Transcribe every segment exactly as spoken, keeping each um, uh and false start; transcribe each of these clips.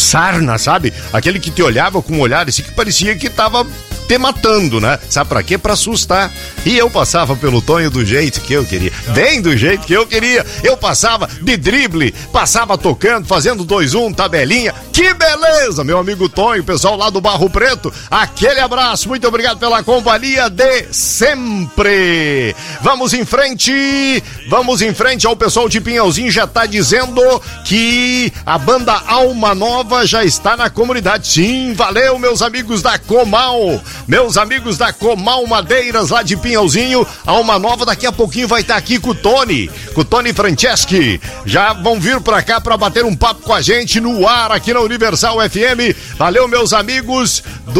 sarna, sabe? Aquele que te olhava com um olhar assim que parecia que tava te matando, né? Sabe pra quê? Pra assustar. E eu passava pelo Tonho do jeito que eu queria. Bem do jeito que eu queria. Eu passava de drible, passava tocando, fazendo dois um, tabelinha. Que beleza, meu amigo Tonho, pessoal lá do Barro Preto. Aquele abraço, muito obrigado pela companhia de sempre. Vamos em frente, vamos em frente. Ao pessoal de Pinhalzinho já tá dizendo que a banda Alma Nova já está na comunidade. Sim, valeu, meus amigos da Comal. Meus amigos da Comal Madeiras lá de Pinhalzinho, Alma Nova daqui a pouquinho vai estar aqui com o Tony, com o Tony Franceschi. Já vão vir pra cá pra bater um papo com a gente no ar aqui na Universal F M. Valeu, meus amigos do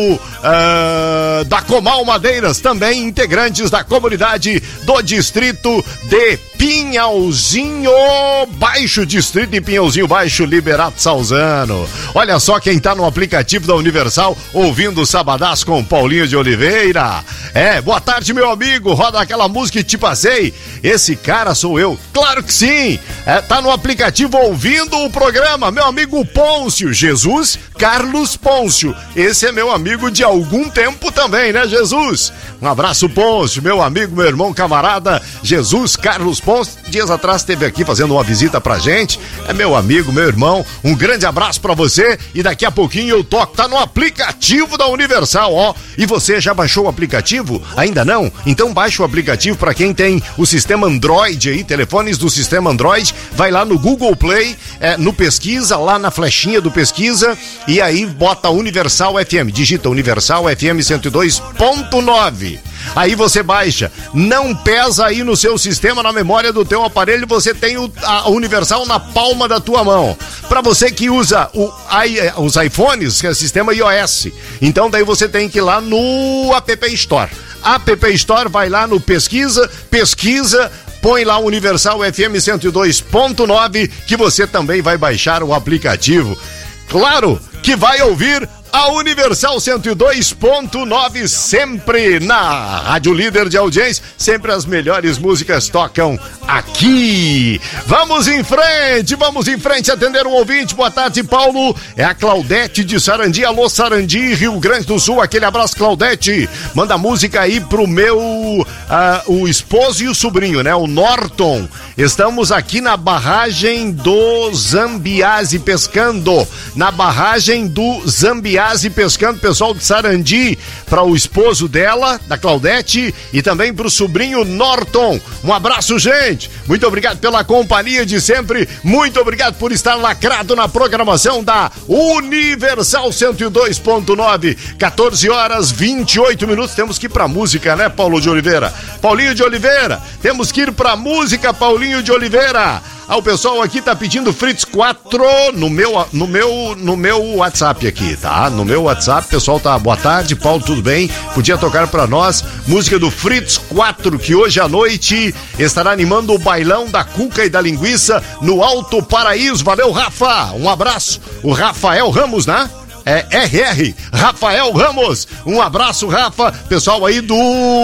uh, da Comal Madeiras, também integrantes da comunidade do distrito de Pinhalzinho Baixo, distrito de Pinhalzinho Baixo, Liberato Salzano. Olha só quem tá no aplicativo da Universal ouvindo o Sabadás com Paulinho de Oliveira. É, boa tarde, meu amigo, roda aquela música que te passei. Esse cara sou eu, claro que sim. É, tá no aplicativo ouvindo o programa, meu amigo Pôncio, Jesus Carlos Pôncio. Esse é meu amigo de algum tempo também, né, Jesus? Um abraço, Pôncio, meu amigo, meu irmão, camarada, Jesus Carlos Pôncio. Dias atrás esteve aqui fazendo uma visita pra gente. É meu amigo, meu irmão. Um grande abraço pra você e daqui a pouquinho eu toco. Tá no aplicativo da Universal, ó. E você já baixou o aplicativo? Ainda não? Então baixa o aplicativo pra quem tem o sistema Android aí, telefones do sistema Android. Vai lá no Google Play, é, no pesquisa, lá na flechinha do pesquisa e aí bota Universal F M. Digita Universal F M cento e dois ponto nove. Aí você baixa, não pesa aí no seu sistema, na memória do teu aparelho, você tem o, a Universal na palma da tua mão. Para você que usa o, I, os iPhones, que é o sistema iOS, então daí você tem que ir lá no App Store. App Store, vai lá no pesquisa, pesquisa, põe lá Universal F M cento e dois ponto nove, que você também vai baixar o aplicativo. Claro que vai ouvir a Universal cento e dois ponto nove sempre na Rádio Líder de Audiência, sempre as melhores músicas tocam aqui. Vamos em frente, vamos em frente atender um ouvinte. Boa tarde, Paulo. É a Claudete de Sarandi. Alô, Sarandi, Rio Grande do Sul. Aquele abraço, Claudete. Manda música aí pro meu uh, o esposo e o sobrinho, né? O Norton. Estamos aqui na barragem do Zambiase pescando. Na barragem do Zambiase pescando, pessoal de Sarandi, para o esposo dela, da Claudete, e também para o sobrinho Norton. Um abraço, gente. Muito obrigado pela companhia de sempre. Muito obrigado por estar lacrado na programação da Universal cento e dois ponto nove. quatorze horas, vinte e oito minutos. Temos que ir pra música, né, Paulo de Oliveira? Paulinho de Oliveira. Temos que ir pra música, Paulinho de Oliveira. Ah, o pessoal aqui tá pedindo Fritz quatro no meu, no meu, no meu WhatsApp aqui, tá? No meu WhatsApp, o pessoal tá, boa tarde, Paulo, tudo bem? Podia tocar pra nós música do Fritz quatro, que hoje à noite estará animando o bailão da cuca e da linguiça no Alto Paraíso. Valeu, Rafa, um abraço. O Rafael Ramos, né? É R R, Rafael Ramos. Um abraço, Rafa. Pessoal aí do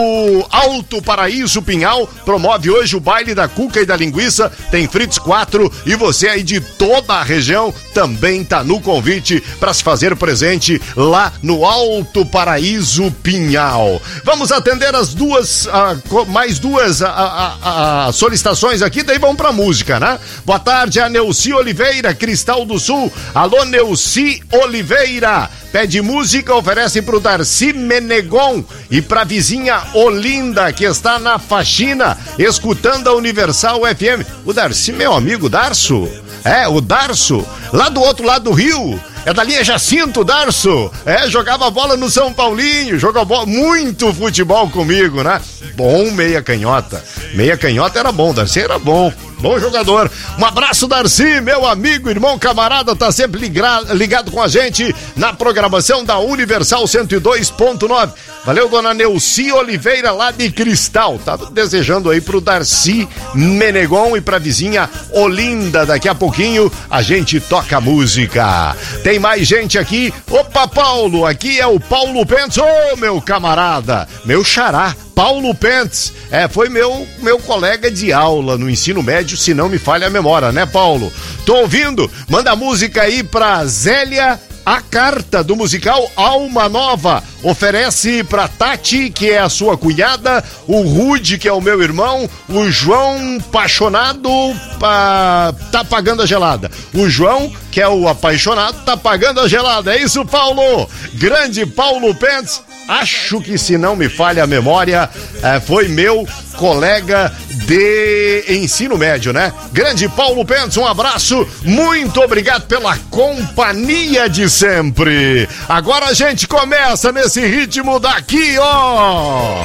Alto Paraíso Pinhal promove hoje o baile da cuca e da linguiça. Tem Fritz quatro e você aí de toda a região também tá no convite para se fazer presente lá no Alto Paraíso Pinhal. Vamos atender as duas, uh, mais duas uh, uh, uh, solicitações aqui, daí vamos pra música, né? Boa tarde, a Neuci Oliveira, Cristal do Sul. Alô, Neuci Oliveira. Pede música, oferece pro Darcy Menegon e pra vizinha Olinda, que está na faxina, escutando a Universal F M. O Darcy, meu amigo Darço. É, o Darço, lá do outro lado do rio. É da linha Jacinto, Darço. É, jogava bola no São Paulinho, jogou bola, muito futebol comigo, né? Bom meia canhota. Meia canhota era bom, Darcy era bom. Bom jogador. Um abraço, Darcy, meu amigo, irmão, camarada, tá sempre ligado, ligado com a gente na programação da Universal cento e dois ponto nove. Valeu, dona Neuci Oliveira, lá de Cristal. Tá desejando aí pro Darcy Menegon e pra vizinha Olinda. Daqui a pouquinho a gente toca música. Tem mais gente aqui. Opa, Paulo, aqui é o Paulo Pentes. Ô, meu camarada, meu xará, Paulo Pentes, é, foi meu, meu colega de aula no ensino médio, se não me falha a memória, né, Paulo? Tô ouvindo, manda música aí pra Zélia A Carta, do musical Alma Nova. Oferece pra Tati, que é a sua cunhada, o Rude, que é o meu irmão, o João apaixonado pa... tá pagando a gelada. O João, que é o apaixonado, tá pagando a gelada. É isso, Paulo? Grande Paulo Pentes. Acho que, se não me falha a memória, é, foi meu colega de ensino médio, né? Grande Paulo Pentes, um abraço, muito obrigado pela companhia de sempre. Agora a gente começa nesse ritmo daqui, ó.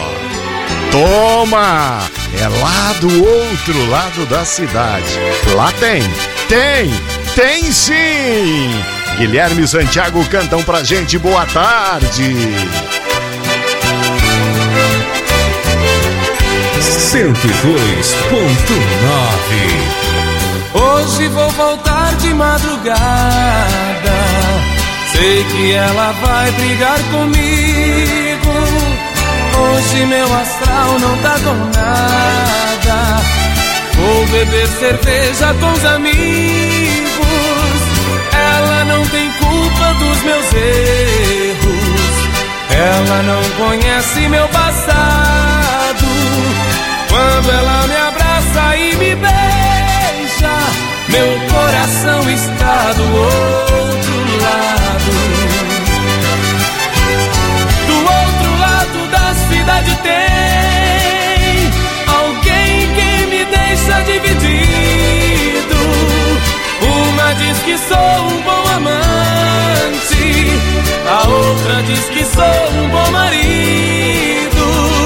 Toma! É lá do outro lado da cidade. Lá tem, tem, tem sim! Guilherme e Santiago cantam pra gente, boa tarde. cento e dois ponto nove. Hoje vou voltar de madrugada. Sei que ela vai brigar comigo. Hoje meu astral não tá com nada. Vou beber cerveja com os amigos. Ela não tem culpa dos meus erros. Ela não conhece meu passado. Quando ela me abraça e me beija, meu coração está do outro lado. Do outro lado da cidade tem alguém que me deixa dividido. Uma diz que sou um bom amante, a outra diz que sou um bom marido.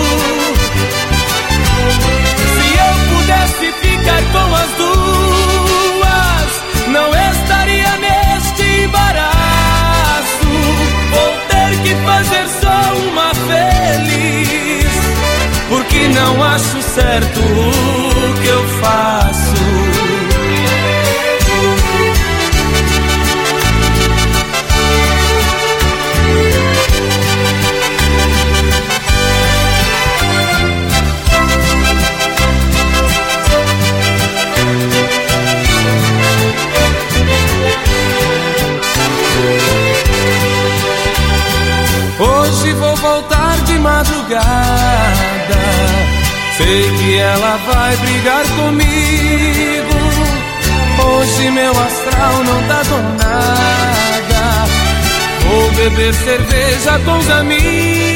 Se ficar com as duas, não estaria neste embaraço. Vou ter que fazer só uma feliz, porque não acho certo o que eu faço. Hoje vou voltar de madrugada. Sei que ela vai brigar comigo. Hoje meu astral não tá com nada. Vou beber cerveja com os amigos.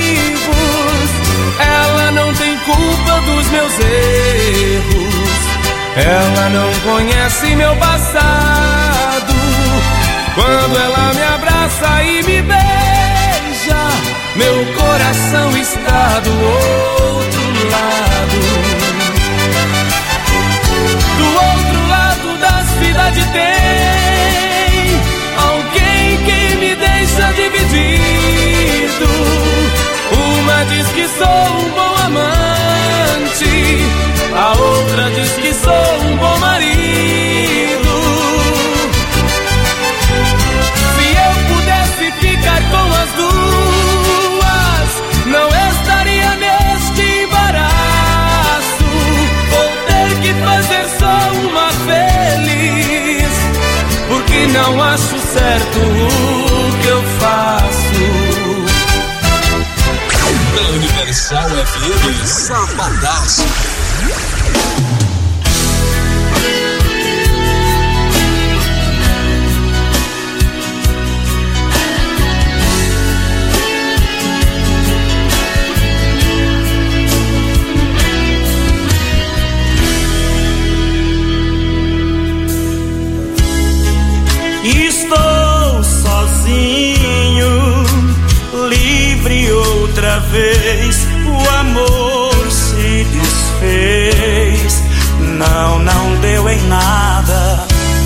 Ela não tem culpa dos meus erros. Ela não conhece meu passado. Quando ela me abraça e me beija, meu coração está do outro lado. Do outro lado da cidade tem alguém que me deixa dividido. Uma diz que sou um bom amante, a outra diz que sou um bom marido. Se eu pudesse ficar com as duas, não estaria neste embaraço. Vou ter que fazer só uma feliz, porque não acho certo o que eu faço. Na Universal F M, Sabadaço. Estou sozinho, livre outra vez. O amor se desfez, não, não deu em nada.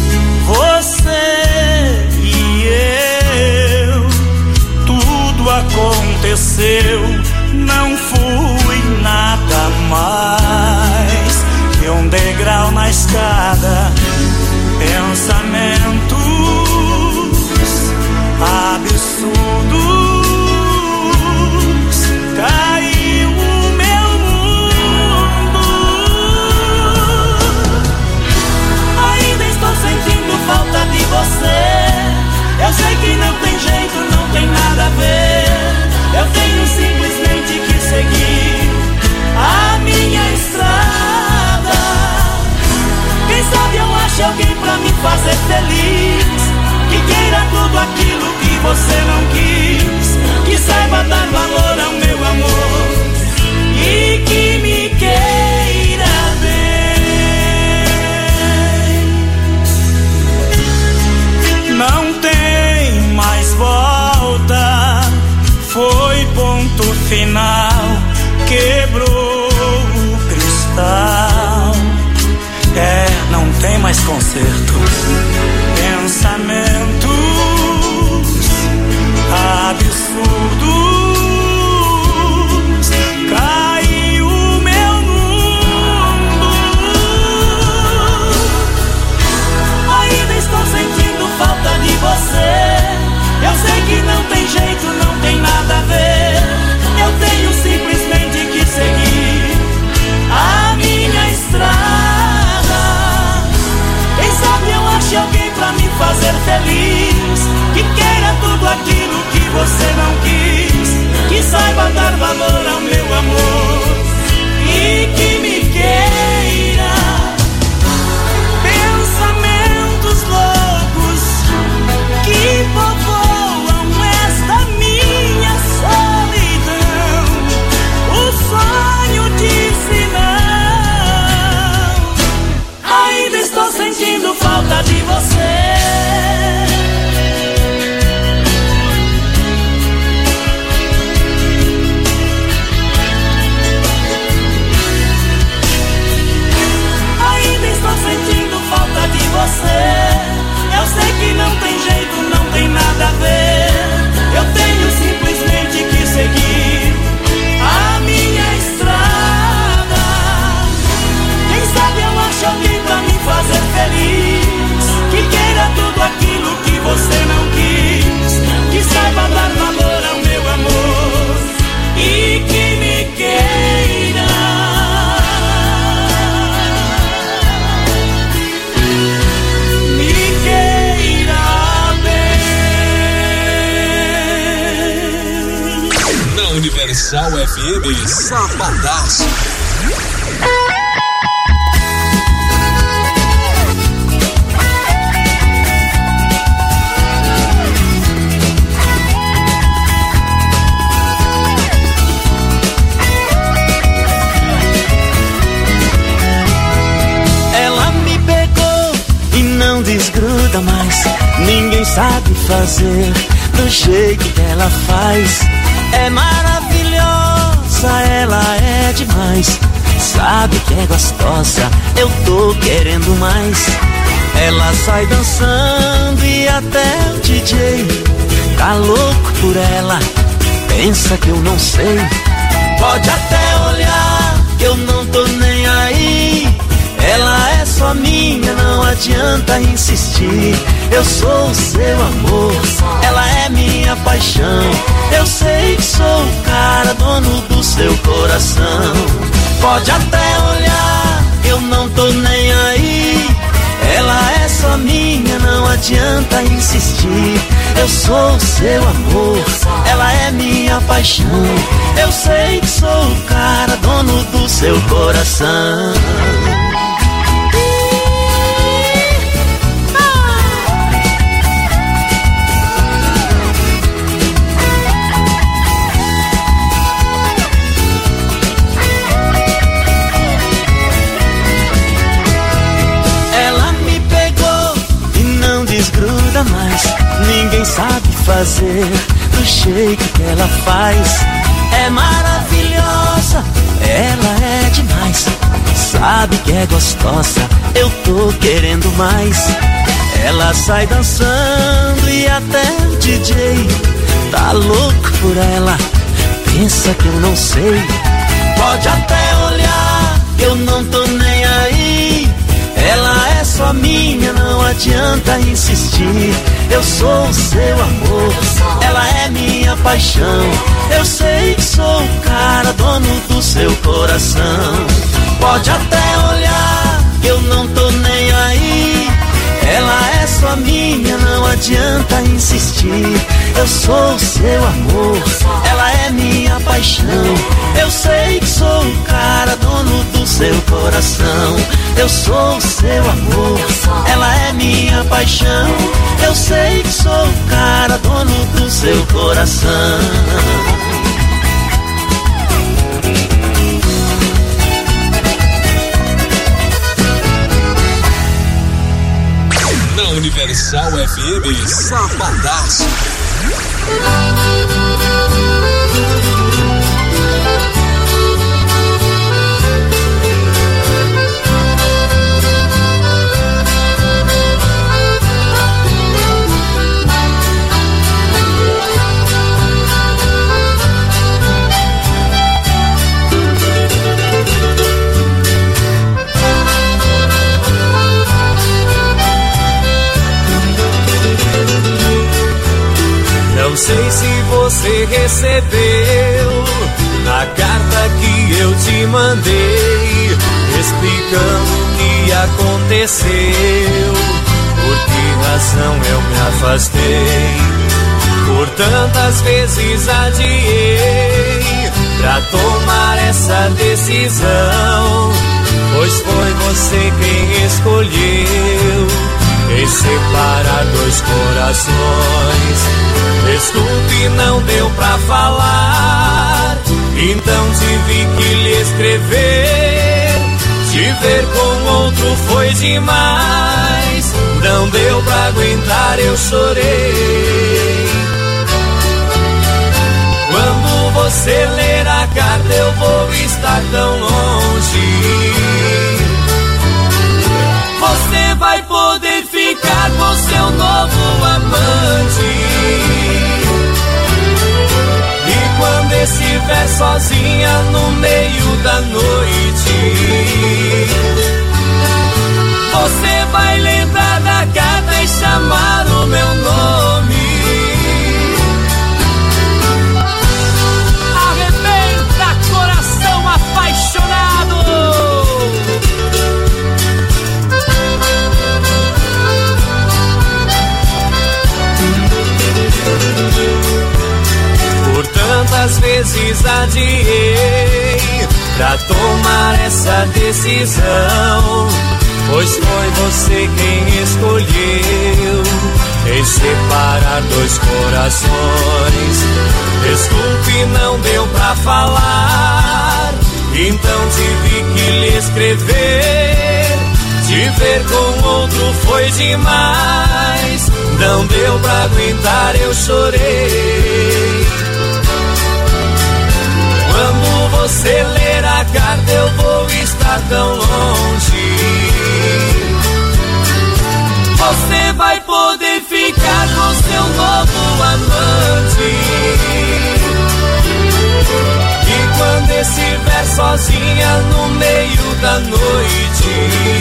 Você e eu, tudo aconteceu. Não fui nada mais que um degrau na escada. Pensamentos absurdos, caiu o meu você não quis. Que saiba dar valor ao meu amor e que me queira bem. Não tem mais volta, foi ponto final, quebrou o cristal. É, não tem mais conserto. Pensamentos absurdos, caiu meu mundo. Ainda estou sentindo falta de você. Eu sei que não tem jeito, não tem nada a ver. Eu tenho simplesmente que seguir a minha estrada. Quem sabe eu ache alguém pra me fazer feliz, que queira tudo aquilo que você não quis, que saiba dar valor ao meu amor e que me queira. Pensamentos loucos que povoam esta minha solidão. O sonho disse não. Ainda estou sentindo falta de você. Eu sei que não tem jeito, não tem nada a ver. Eu tenho simplesmente que seguir a minha estrada. Quem sabe eu acho alguém pra me fazer feliz, que queira tudo aquilo que você não quis, que saiba dar valor ao meu amor e que me queira. Universal F M, Sabadaço. Ela me pegou e não desgruda mais. Ninguém sabe fazer do jeito que ela faz. É maravilhosa, ela é demais. Sabe que é gostosa, eu tô querendo mais. Ela sai dançando e até o D J tá louco por ela. Pensa que eu não sei. Pode até olhar que eu não tô nem aí. Ela é só minha, não adianta insistir. Eu sou o seu amor, ela é minha paixão. Eu sei que sou o cara, dono do seu coração. Pode até olhar, eu não tô nem aí. Ela é só minha, não adianta insistir. Eu sou o seu amor, ela é minha paixão. Eu sei que sou o cara, dono do seu coração. Mais. Ninguém sabe fazer do jeito que ela faz. É maravilhosa, ela é demais. Sabe que é gostosa, eu tô querendo mais. Ela sai dançando e até o D J tá louco por ela. Pensa que eu não sei. Pode até olhar, eu não tô nem aí. Ela é só minha, não adianta insistir. Eu sou o seu amor, ela é minha paixão. Eu sei que sou o cara, dono do seu coração. Pode até olhar, eu não tô nem aí. Ela é só minha, não adianta insistir. Eu sou o seu amor, ela é minha paixão. Eu sei que sou o cara, dono do seu coração. Eu sou o seu amor, ela é minha paixão. Eu sei que sou o cara, dono do seu coração. Na Universal F M, Sabadaço. Não sei se você recebeu a carta que eu te mandei, explicando o que aconteceu, por que razão eu me afastei. Por tantas vezes adiei pra tomar essa decisão, pois foi você quem escolheu em separar dois corações. Desculpe, não deu pra falar, então tive que lhe escrever. Te ver com outro foi demais, não deu pra aguentar, eu chorei. Quando você ler a carta eu vou estar tão longe, você vai poder ficar com seu novo amante. E quando estiver sozinha no meio da noite, você vai lembrar da carta e chamar o meu nome. Arrebenta, coração apaixonado. Por tantas vezes adiei pra tomar essa decisão, pois foi você quem escolheu em separar dois corações. Desculpe, não deu pra falar, então tive que lhe escrever. Te ver com outro foi demais, não deu pra aguentar, eu chorei. Quando você ler a carta eu vou estar tão longe, você vai poder ficar com seu novo amante. E quando estiver sozinha no meio da noite,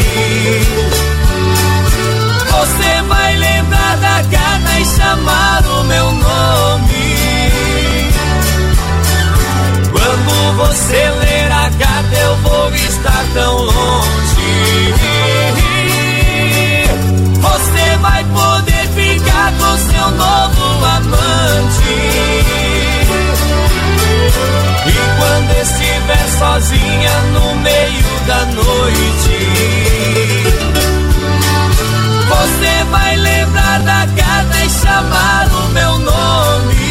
você vai lembrar da carta e chamar o meu nome. Quando você ler a carta eu vou estar tão longe, você vai poder ficar com seu novo amante. E quando estiver sozinha no meio da noite, você vai lembrar da carta e chamar o meu nome.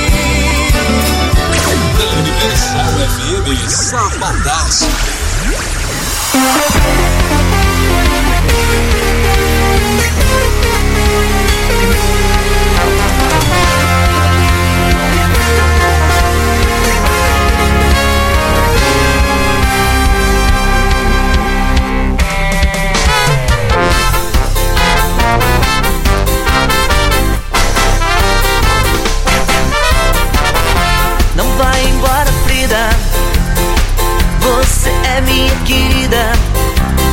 Universal F M, Sabadaço. Não vai embora, Frida, você é minha querida.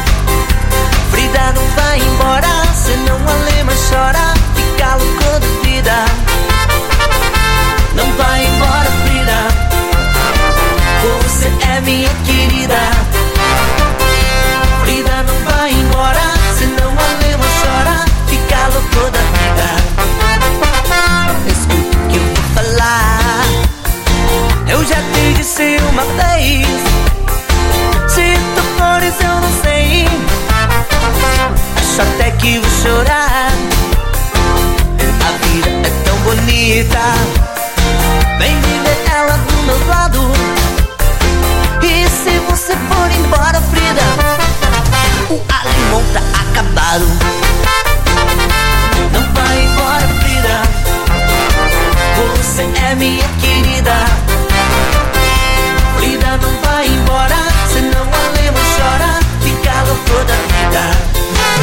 vida. Vem viver ela do meu lado. E se você for embora, Frida, o alimão tá acabado. Não vai embora, Frida, você é minha querida. Frida, não vai embora, senão a lema chora, fica louco toda a vida.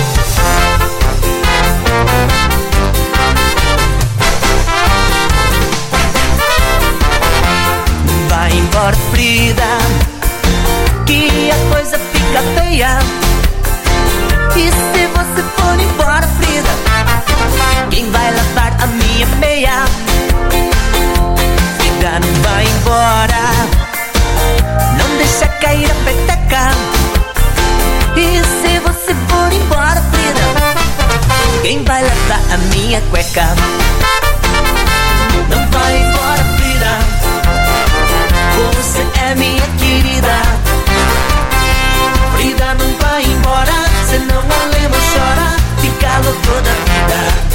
Vai embora, Frida, que a coisa fica feia. E se você for embora, Frida, quem vai lavar a minha meia? Frida, não vai embora, não deixa cair a peteca. E se você for embora, Frida, quem vai lavar a minha cueca? Não vai embora, Frida, você é minha querida. Frida, não vai embora, senão a lema chora, fica louco toda a vida.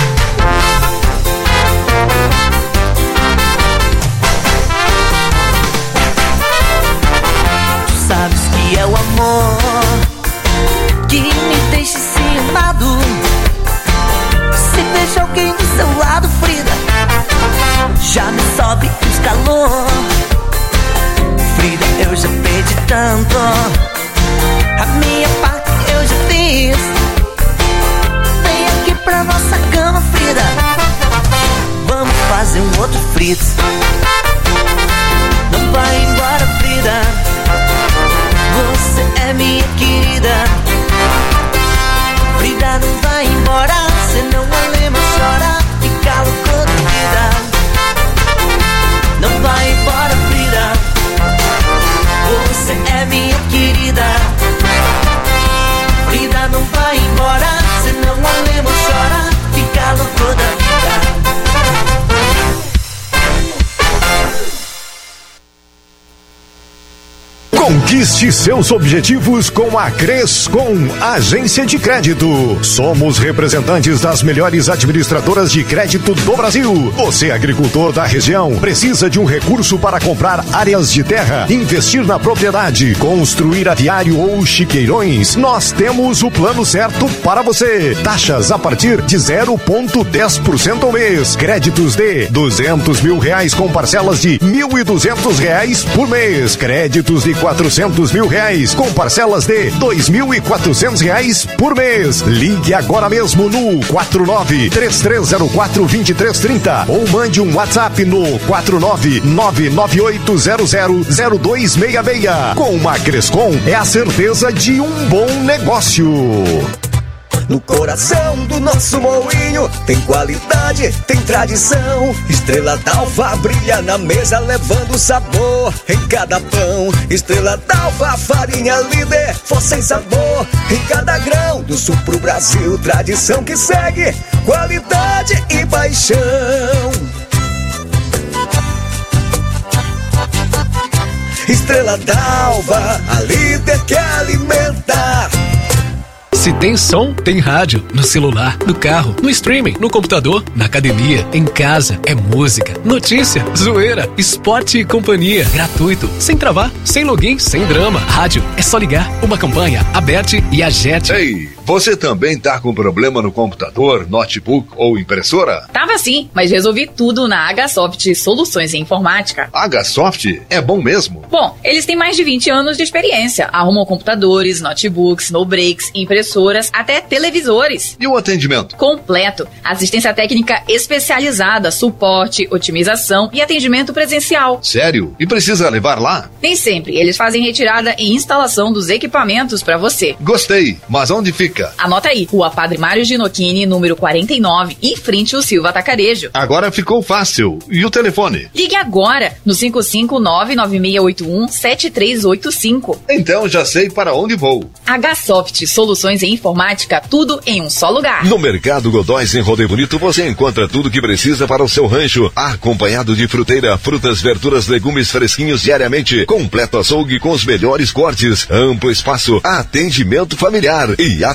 Tu sabes que é o amor que me deixa ciumado. Se vejo alguém do seu lado, Frida, já me sobe os calor. Frida, eu já perdi tanto, a minha parte eu já fiz. Vem aqui pra nossa cama, Frida, vamos fazer um outro Fritz. Não vai embora, Frida, você é minha querida. Frida, não vai embora, senão a lema chora, fica louco da vida. Não vai embora, Frida, você é minha querida. Frida, não vai embora, senão a lema chora, fica louco da vida. Conquiste seus objetivos com a Crescom Agência de Crédito. Somos representantes das melhores administradoras de crédito do Brasil. Você, agricultor da região, precisa de um recurso para comprar áreas de terra, investir na propriedade, construir aviário ou chiqueirões? Nós temos o plano certo para você. Taxas a partir de zero vírgula dez por cento ao mês. Créditos de duzentos mil reais com parcelas de mil e duzentos reais por mês. Créditos de quatrocentos mil reais com parcelas de dois mil e quatrocentos reais por mês. Ligue agora mesmo no quatro nove três três zero quatro dois três três zero ou mande um WhatsApp no quatro nove nove nove oito zero zero zero dois seis seis. Com uma Crescom é a certeza de um bom negócio. No coração do nosso moinho tem qualidade, tem tradição. Estrela d'Alva brilha na mesa, levando sabor em cada pão. Estrela d'Alva, farinha líder, força em sabor em cada grão. Do sul pro Brasil, tradição que segue, qualidade e paixão. Estrela d'Alva, a líder que alimenta. Se tem som, tem rádio. No celular, no carro, no streaming, no computador, na academia, em casa. É música, notícia, zoeira, esporte e companhia. Gratuito, sem travar, sem login, sem drama. Rádio, é só ligar. Uma campanha, Aberte e Agete. Ei, você também tá com problema no computador, notebook ou impressora? Tava sim, mas resolvi tudo na Agasoft Soluções em Informática. Agasoft é bom mesmo? Bom, eles têm mais de vinte anos de experiência. Arrumam computadores, notebooks, no breaks, impressoras, até televisores. E o atendimento? Completo. Assistência técnica especializada, suporte, otimização e atendimento presencial. Sério? E precisa levar lá? Nem sempre. Eles fazem retirada e instalação dos equipamentos para você. Gostei. Mas onde fica? Anota aí. Rua Padre Mário Ginocchini, número quarenta e nove, em frente ao Silva Atacarejo. Agora ficou fácil. E o telefone? Ligue agora no cinco cinco nove nove seis oito um sete três oito cinco. Então já sei para onde vou. Agasoft Soluções em Informática, tudo em um só lugar. No Mercado Godóis em Rodeio Bonito você encontra tudo que precisa para o seu rancho, acompanhado de fruteira, frutas, verduras, legumes fresquinhos diariamente, completo açougue com os melhores cortes, amplo espaço, atendimento familiar e atendimento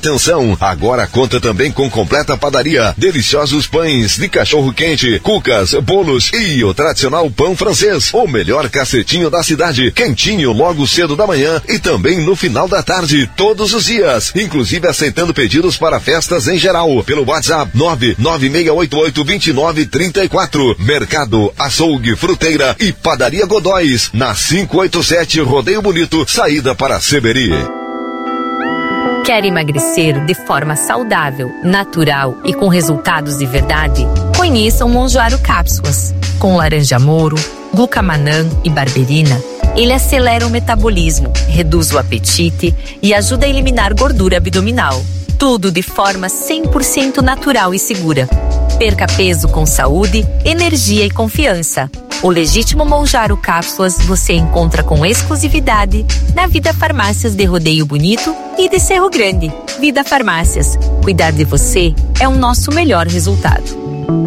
atenção, agora conta também com completa padaria, deliciosos pães de cachorro quente, cucas, bolos e o tradicional pão francês, o melhor cacetinho da cidade, quentinho logo cedo da manhã e também no final da tarde, todos os dias, inclusive aceitando pedidos para festas em geral, pelo WhatsApp nove nove seis oito oito dois nove três quatro. Mercado, açougue, fruteira e padaria Godóis, na quinhentos e oitenta e sete Rodeio Bonito, saída para Seberi. Quer emagrecer de forma saudável, natural e com resultados de verdade? Conheça o Monjaro Cápsulas. Com laranja-moro, glucamanã e barberina, ele acelera o metabolismo, reduz o apetite e ajuda a eliminar gordura abdominal. Tudo de forma cem por cento natural e segura. Perca peso com saúde, energia e confiança. O Legítimo Monjaro Cápsulas você encontra com exclusividade na Vida Farmácias de Rodeio Bonito e de Cerro Grande. Vida Farmácias. Cuidar de você é o nosso melhor resultado.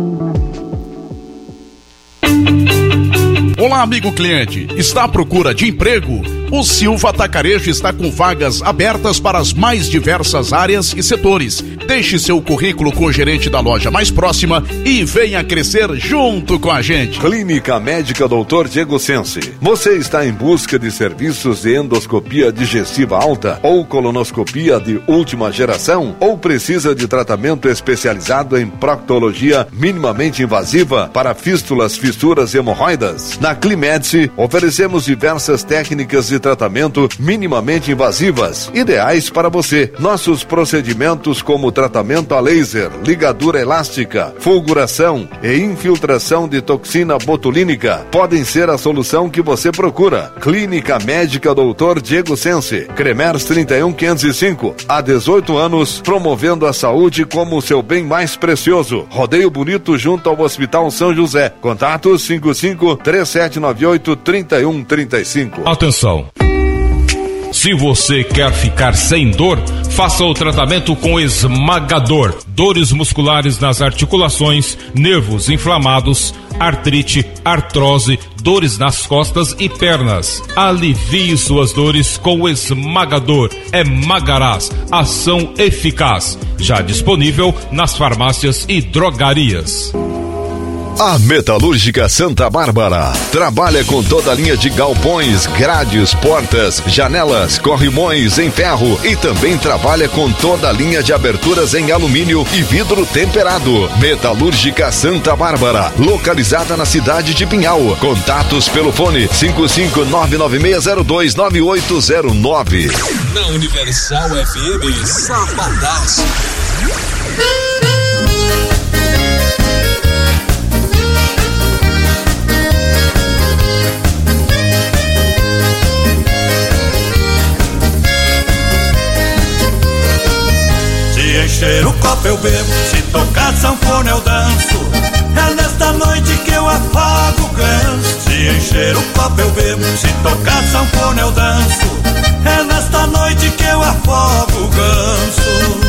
Olá, amigo cliente. Está à procura de emprego? O Silva Atacarejo está com vagas abertas para as mais diversas áreas e setores. Deixe seu currículo com o gerente da loja mais próxima e venha crescer junto com a gente. Clínica Médica doutor Diego Sensi. Você está em busca de serviços de endoscopia digestiva alta ou colonoscopia de última geração? Ou precisa de tratamento especializado em proctologia minimamente invasiva para fístulas, fissuras e hemorroidas? Na Climedice, oferecemos diversas técnicas de tratamento minimamente invasivas, ideais para você. Nossos procedimentos como tratamento a laser, ligadura elástica, fulguração e infiltração de toxina botulínica podem ser a solução que você procura. Clínica Médica doutor Diego Sensi, Cremers trinta e um quinhentos e cinco, há dezoito anos, promovendo a saúde como o seu bem mais precioso. Rodeio Bonito junto ao Hospital São José. Contatos cinco cinco, três sete nove oito, três um três cinco. Atenção! Se você quer ficar sem dor, faça o tratamento com Esmagador. Dores musculares nas articulações, nervos inflamados, artrite, artrose, dores nas costas e pernas. Alivie suas dores com o Esmagador. É Magarás, ação eficaz. Já disponível nas farmácias e drogarias. A Metalúrgica Santa Bárbara trabalha com toda a linha de galpões, grades, portas, janelas, corrimões em ferro e também trabalha com toda a linha de aberturas em alumínio e vidro temperado. Metalúrgica Santa Bárbara, localizada na cidade de Pinhal. Contatos pelo fone cinco cinco nove nove seis zero dois nove oito zero nove. Na Universal F M, Sabadaço. Encher o copo eu bebo, se tocar sanfona eu danço. É nesta noite que eu afago o ganso. Se encher o copo eu bebo, se tocar sanfona eu danço. É nesta noite que eu afogo o ganso.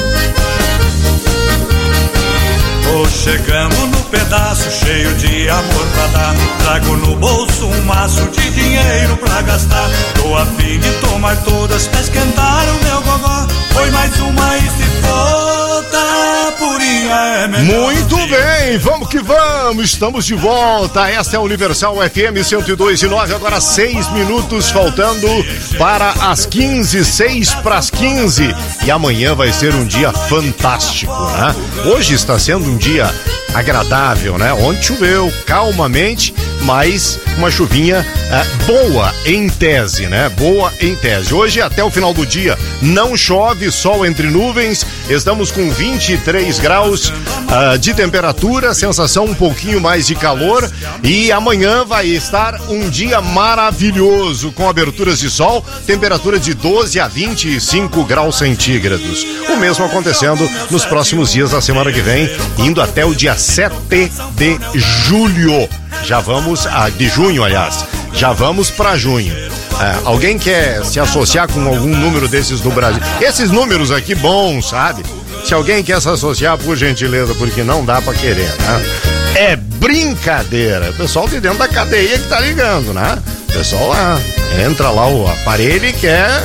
Tô chegando no pedaço cheio de amor pra dar. Trago no bolso um maço de dinheiro pra gastar. Tô a fim de tomar todas pra esquentar o meu gogó. Foi mais uma e se for, tá purinha é melhor. Muito bem, vamos que vamos, estamos de volta. Esta é a Universal F M cento e dois e nove, agora seis minutos faltando para as quinze, seis para as quinze. E amanhã vai ser um dia fantástico, né? Hoje está sendo um dia agradável, né? Ontem choveu calmamente, mas uma chuvinha uh, boa em tese, né? Boa em tese. Hoje até o final do dia não chove, sol entre nuvens, estamos com vinte e três graus uh, de temperatura, sensação um pouquinho mais de calor e amanhã vai estar um dia maravilhoso com aberturas de sol, temperatura de doze a vinte e cinco graus centígrados. O mesmo acontecendo nos próximos dias da semana que vem, indo até o dia sete de julho. Já vamos, ah, de junho, aliás, já vamos para junho. É, alguém quer se associar com algum número desses do Brasil? Esses números aqui bons, sabe? Se alguém quer se associar, por gentileza, porque não dá pra querer, né? É brincadeira. O pessoal de dentro da cadeia que tá ligando, né? O pessoal lá, entra lá o aparelho e quer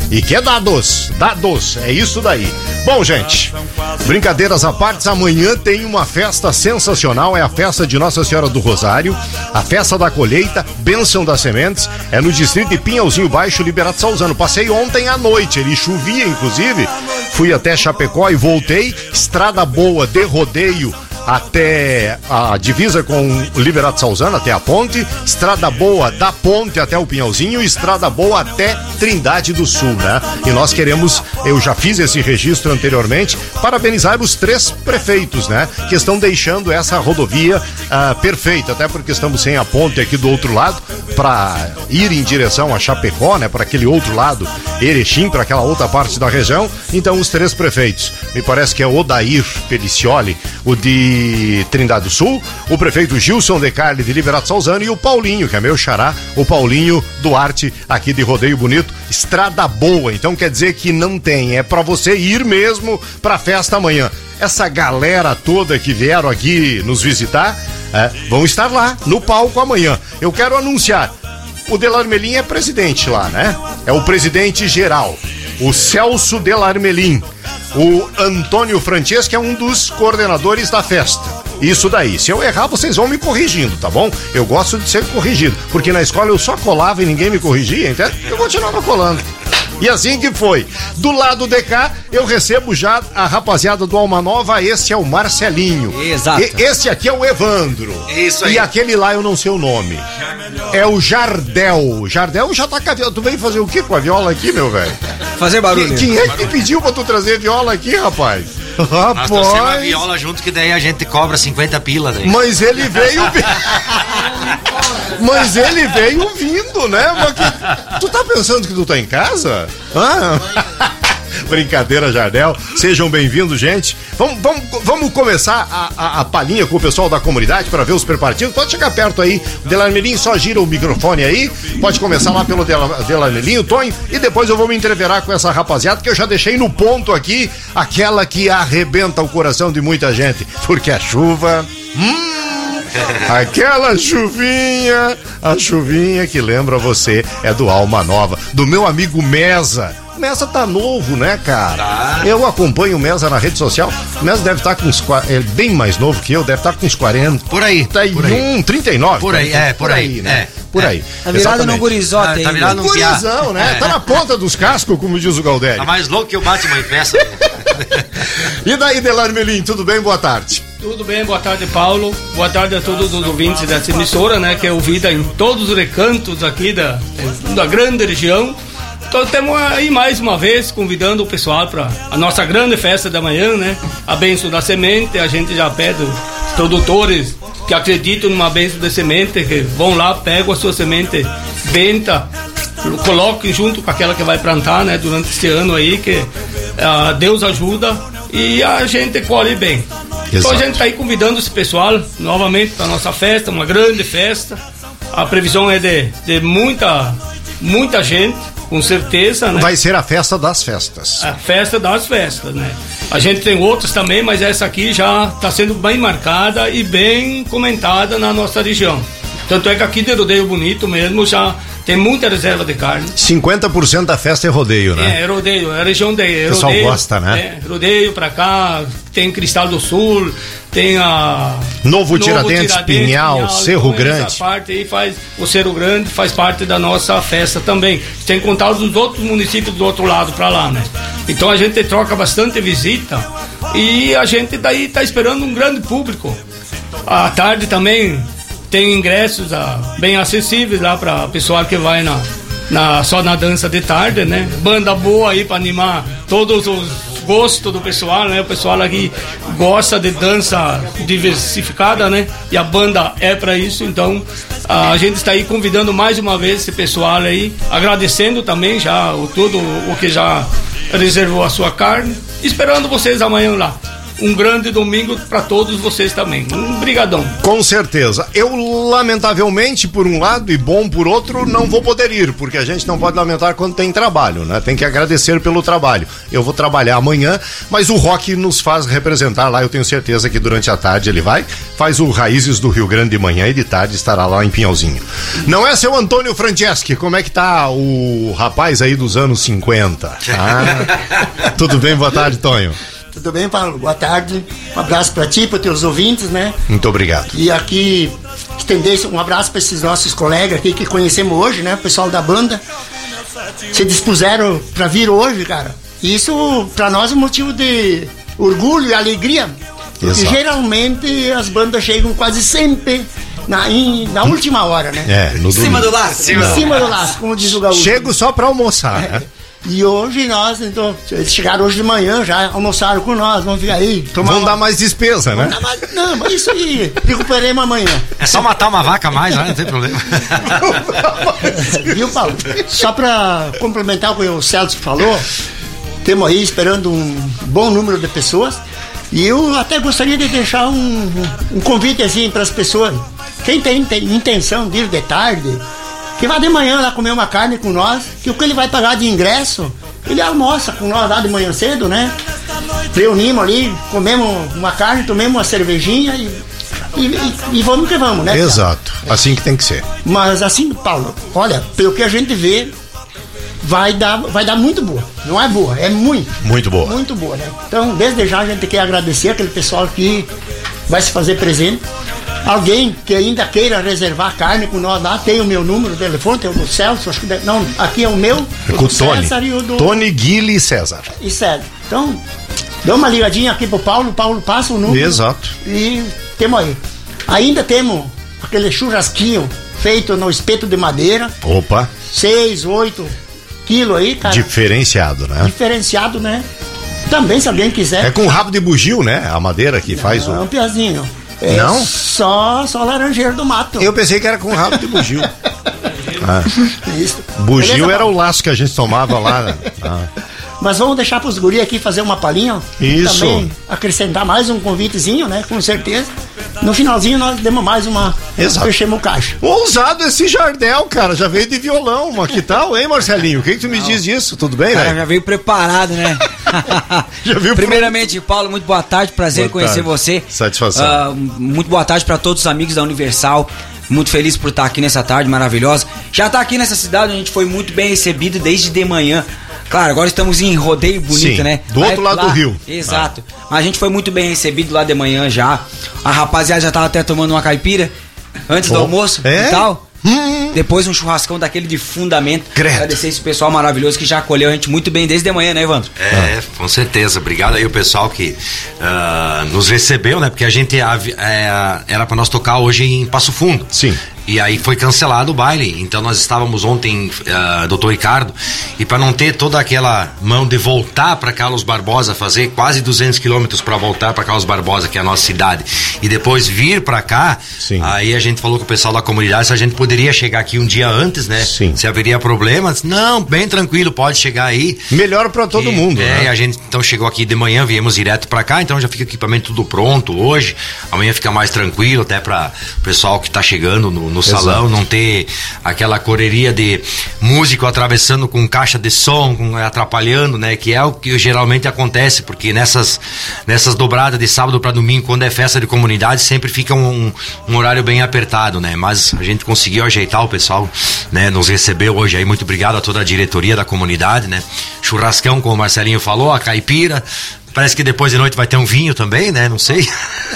E que é dados, dados, é isso daí. Bom, gente, brincadeiras à parte, amanhã tem uma festa sensacional, é a festa de Nossa Senhora do Rosário, a festa da colheita, bênção das sementes, é no distrito de Pinhalzinho Baixo, Liberato Salzano. Passei ontem à noite, ele chovia inclusive, fui até Chapecó e voltei, estrada boa de rodeio até a divisa com o Liberato Salzano, até a ponte, estrada boa da ponte até o Pinhalzinho, estrada boa até Trindade do Sul, né? E nós queremos, eu já fiz esse registro anteriormente, parabenizar os três prefeitos, né? Que estão deixando essa rodovia uh, perfeita, até porque estamos sem a ponte aqui do outro lado, para ir em direção a Chapecó, né? Para aquele outro lado, Erechim, para aquela outra parte da região. Então os três prefeitos, me parece que é o Odair Pelicioli, o de Trindade do Sul, o prefeito Gilson de Carli de Liberato Salzano e o Paulinho, que é meu xará, o Paulinho Duarte, aqui de Rodeio Bonito, estrada boa. Então quer dizer que não tem, é pra você ir mesmo pra festa amanhã. Essa galera toda que vieram aqui nos visitar, é, vão estar lá no palco amanhã. Eu quero anunciar, o Delarmelin é presidente lá, né? É o presidente geral, o Celso Delarmelin. O Antônio Francesco é um dos coordenadores da festa. Isso daí, se eu errar, vocês vão me corrigindo, tá bom? Eu gosto de ser corrigido, porque na escola eu só colava e ninguém me corrigia, então eu continuava colando. E assim que foi. Do lado de cá, eu recebo já a rapaziada do Alma Nova. Esse é o Marcelinho. Exato. E, esse aqui é o Evandro. Isso aí. E aquele lá eu não sei o nome. É o Jardel. Jardel já tá com a viola. Tu veio fazer o que com a viola aqui, meu velho? Fazer barulho. Quem, quem é que me pediu pra tu trazer viola aqui, rapaz? Nós trouxemos a viola junto, que daí a gente cobra cinquenta pila daí. Mas ele veio... Mas ele veio vindo, né? Mas que... Tu tá pensando que tu tá em casa? Ah... Brincadeira, Jardel. Sejam bem-vindos, gente. Vamos, vamos, vamos começar a, a, a palhinha com o pessoal da comunidade para ver os preparativos. Pode chegar perto aí. O Delarmelin, só gira o microfone aí. Pode começar lá pelo Delarmelin, o Tonho. E depois eu vou me entreverar com essa rapaziada que eu já deixei no ponto aqui. Aquela que arrebenta o coração de muita gente. Porque a chuva... Hum, aquela chuvinha, a chuvinha que lembra você é do Alma Nova, do meu amigo Mesa. Mesa tá novo, né, cara? Tá. Eu acompanho o Mesa na rede social. O Mesa deve estar tá com uns... Ele é bem mais novo que eu, deve estar tá com uns quarenta. Por aí. Tá por aí. Um, trinta e nove. Por aí, é, por, por aí, aí, né? É, por é. aí. Tá virado Exatamente. no gurizote aí. Tá virado no gurizão, né? É. Tá na ponta dos cascos, como diz o Galdério. Tá mais louco que o Batman em peça. E daí, Delarmelin, tudo bem? Boa tarde. Tudo bem, boa tarde, Paulo. Boa tarde a todos os ouvintes dessa emissora, né? Que é ouvida em todos os recantos aqui da, da grande região. Então estamos aí mais uma vez convidando o pessoal para a nossa grande festa da manhã, né? A bênção da semente. A gente já pede os produtores que acreditam numa bênção de semente, que vão lá, pegam a sua semente benta, coloquem junto com aquela que vai plantar, né? Durante este ano aí, que uh, Deus ajuda e a gente colhe bem. Exato. Então a gente está aí convidando esse pessoal novamente para a nossa festa, uma grande festa. A previsão é de, de muita, muita gente. Com certeza, né? Vai ser a festa das festas. A festa das festas, né? A gente tem outras também, mas essa aqui já está sendo bem marcada e bem comentada na nossa região. Tanto é que aqui de Rodeio Bonito mesmo já tem muita reserva de carne. cinquenta por cento da festa é rodeio, né? É, é rodeio, é a região de rodeio. O pessoal gosta, né? É, rodeio pra cá, tem Cristal do Sul, tem a... Novo, Novo Tiradentes, Tiradentes Pinhal, Pinhal, Cerro então Grande. Essa parte aí faz, o Cerro Grande faz parte da nossa festa também. Sem contar os outros municípios do outro lado pra lá, né? Então a gente troca bastante visita e a gente daí tá esperando um grande público. À tarde também... Tem ingressos ah, bem acessíveis lá para o pessoal que vai na, na, só na dança de tarde, né? Banda boa aí para animar todos os gostos do pessoal, né? O pessoal aqui gosta de dança diversificada, né? E a banda é para isso, então ah, a gente está aí convidando mais uma vez esse pessoal aí, agradecendo também já o tudo o que já reservou a sua carne, esperando vocês amanhã lá. Um grande domingo para todos vocês também. Um brigadão. Com certeza. Eu, lamentavelmente, por um lado e bom por outro, não vou poder ir, porque a gente não pode lamentar quando tem trabalho, né? Tem que agradecer pelo trabalho. Eu vou trabalhar amanhã, mas o Rock nos faz representar lá, eu tenho certeza que durante a tarde ele vai, faz o Raízes do Rio Grande de manhã e de tarde estará lá em Pinhalzinho. Não é, seu Antônio Franceschi? Como é que tá o rapaz aí dos anos cinquenta? Ah, tudo bem? Boa tarde, Tonho. Tudo bem, Paulo? Boa tarde. Um abraço para ti, para teus ouvintes, né? Muito obrigado. E aqui, estender um abraço para esses nossos colegas aqui que conhecemos hoje, né? O pessoal da banda. Se dispuseram para vir hoje, cara. Isso, para nós, é um motivo de orgulho e alegria. Porque Exato. geralmente as bandas chegam quase sempre na, in, na última hora, né? É, no em cima domingo. do laço. Em cima do laço, como diz o gaúcho. Chego só para almoçar, né? E hoje nós, então, eles chegaram hoje de manhã, já almoçaram com nós, vamos vir aí. Tomar Vão uma... dar mais despesa, né? Dar mais... Não, mas isso aí, recuperemos amanhã. É só matar uma vaca a mais, né? Não tem problema. Viu, Paulo? Só pra complementar o que o Celso falou, temos aí esperando um bom número de pessoas. E eu até gostaria de deixar um, um convite assim para as pessoas. Quem tem, tem intenção de ir de tarde, que vá de manhã lá comer uma carne com nós, que o que ele vai pagar de ingresso, ele almoça com nós lá de manhã cedo, né? Reunimos ali, comemos uma carne, tomemos uma cervejinha e, e, e, e vamos que vamos, né? Exato, assim que tem que ser. Mas assim, Paulo, olha, pelo que a gente vê, vai dar, vai dar muito boa. Não é boa, é muito. Muito boa. Muito boa, né? Então, desde já a gente quer agradecer aquele pessoal que vai se fazer presente. Alguém que ainda queira reservar carne com nós lá, tem o meu número de telefone, tem o do Celso, acho que deve, não, aqui é o meu, É o com do o Tony. César e o do... Tony, Guile e César. E César. Então, dá uma ligadinha aqui pro Paulo, o Paulo passa o número. Exato. E temos aí. Ainda temos aquele churrasquinho feito no espeto de madeira. Opa. seis, oito quilos aí, cara. Diferenciado, né? Diferenciado, né? Também, se alguém quiser. É com rabo de bugio, né? A madeira que faz o... Não, Piazinho. É Não? Só, só laranjeiro do mato. Eu pensei que era com rabo de bugio. Ah. Isso. Bugio Beleza, era Paulo? o laço que a gente tomava lá. Né? Ah. Mas vamos deixar pros guri aqui fazer uma palhinha. Isso. Também acrescentar mais um convitezinho, né? Com certeza. No finalzinho nós demos mais uma... Exato. Fechemos o caixa. Ousado esse Jardel, cara. Já veio de violão. Mas que tal, hein, Marcelinho? O que, que tu me diz disso? Tudo bem, Cara, velho? já veio preparado, né? Já viu? Primeiramente, Paulo, muito boa tarde, prazer em Boa conhecer tarde. você. Satisfação. Ah, muito boa tarde para todos os amigos da Universal. Muito feliz por estar aqui nessa tarde maravilhosa. Já tá aqui nessa cidade, a gente foi muito bem recebido desde de manhã. Claro, agora estamos em Rodeio Bonito, Sim, né? do outro lado do rio. Exato. Mas a gente foi muito bem recebido lá de manhã já. A rapaziada já tava até tomando uma caipira antes do Oh, almoço é? e tal. Depois um churrascão daquele de fundamento. Credo. Agradecer esse pessoal maravilhoso que já acolheu a gente muito bem desde de manhã, né, Evandro? É, com certeza. Obrigado aí o pessoal que uh, nos recebeu, né? Porque a gente avi- é, era pra nós tocar hoje em Passo Fundo. Sim. E aí foi cancelado o baile. Então nós estávamos ontem, uh, doutor Ricardo, e para não ter toda aquela mão de voltar para Carlos Barbosa, fazer quase duzentos quilômetros para voltar para Carlos Barbosa, que é a nossa cidade, e depois vir para cá, Sim. aí a gente falou com o pessoal da comunidade se a gente poderia chegar aqui um dia antes, né? Sim. Se haveria problemas. Não, bem tranquilo, pode chegar aí. Melhor pra todo E, mundo, é, né? a gente então chegou aqui de manhã, viemos direto pra cá, então já fica o equipamento tudo pronto hoje. Amanhã fica mais tranquilo, até pra o pessoal que tá chegando no, no salão, não ter aquela correria de músico atravessando com caixa de som, com, atrapalhando, né? Que é o que geralmente acontece, porque nessas, nessas dobradas de sábado pra domingo, quando é festa de comunidade, sempre fica um, um horário bem apertado, né? Mas a gente conseguiu ajeitar, o pessoal, né, nos recebeu hoje aí, muito obrigado a toda a diretoria da comunidade, né? Churrascão, como o Marcelinho falou, a caipira. Parece que depois de noite vai ter um vinho também, né? Não sei.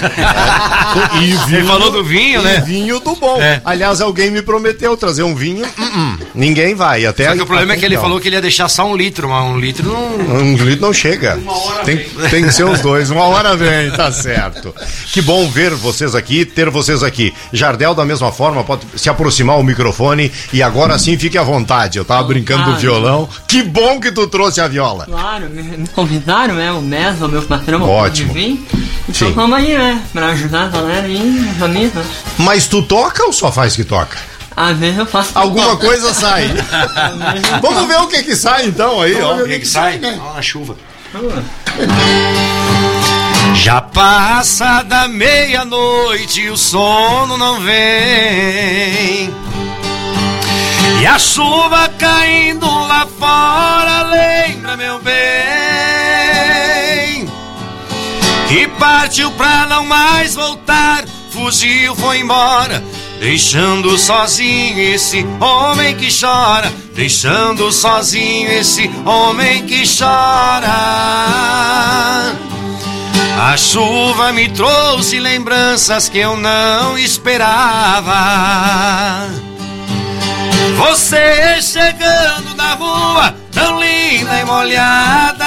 E vinho, Ele falou do vinho, e né? vinho do bom. É. Aliás, alguém me prometeu trazer um vinho. Uh-uh. Ninguém vai. Até Só que o problema é que ele não. falou que ele ia deixar só um litro, mas um litro não. Um litro não chega. Tem, tem que ser os dois. Uma hora vem, tá certo. Que bom ver vocês aqui, ter vocês aqui. Jardel, da mesma forma, pode se aproximar o microfone e agora sim fique à vontade. Eu tava brincando do violão. Que bom que tu trouxe a viola. Claro, me, me convidaram, né? O Mesmo, o meu patrão, Ótimo. de vir. Sim. Então vamos aí, né? Pra ajudar a galera aí, nos amigos. Mas tu toca ou só faz que toca? Às vezes eu faço. Alguma coisa sai. Vamos ver o que que sai então aí, ó. O que que sai? Olha a chuva. Já passa da meia-noite, o sono não vem. E a chuva caindo lá fora lembra, meu bem, que partiu pra não mais voltar, fugiu, foi embora, deixando sozinho esse homem que chora, deixando sozinho esse homem que chora. A chuva me trouxe lembranças que eu não esperava. Você chegando na rua, tão linda e molhada,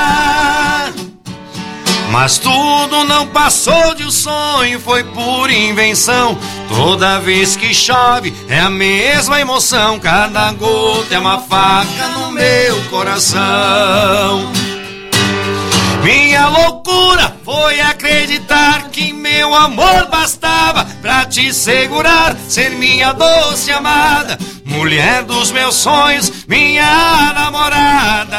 mas tudo não passou de um sonho, foi pura invenção. Toda vez que chove é a mesma emoção, cada gota é uma faca no meu coração. Minha loucura foi acreditar que meu amor bastava pra te segurar, ser minha doce amada, mulher dos meus sonhos, minha namorada.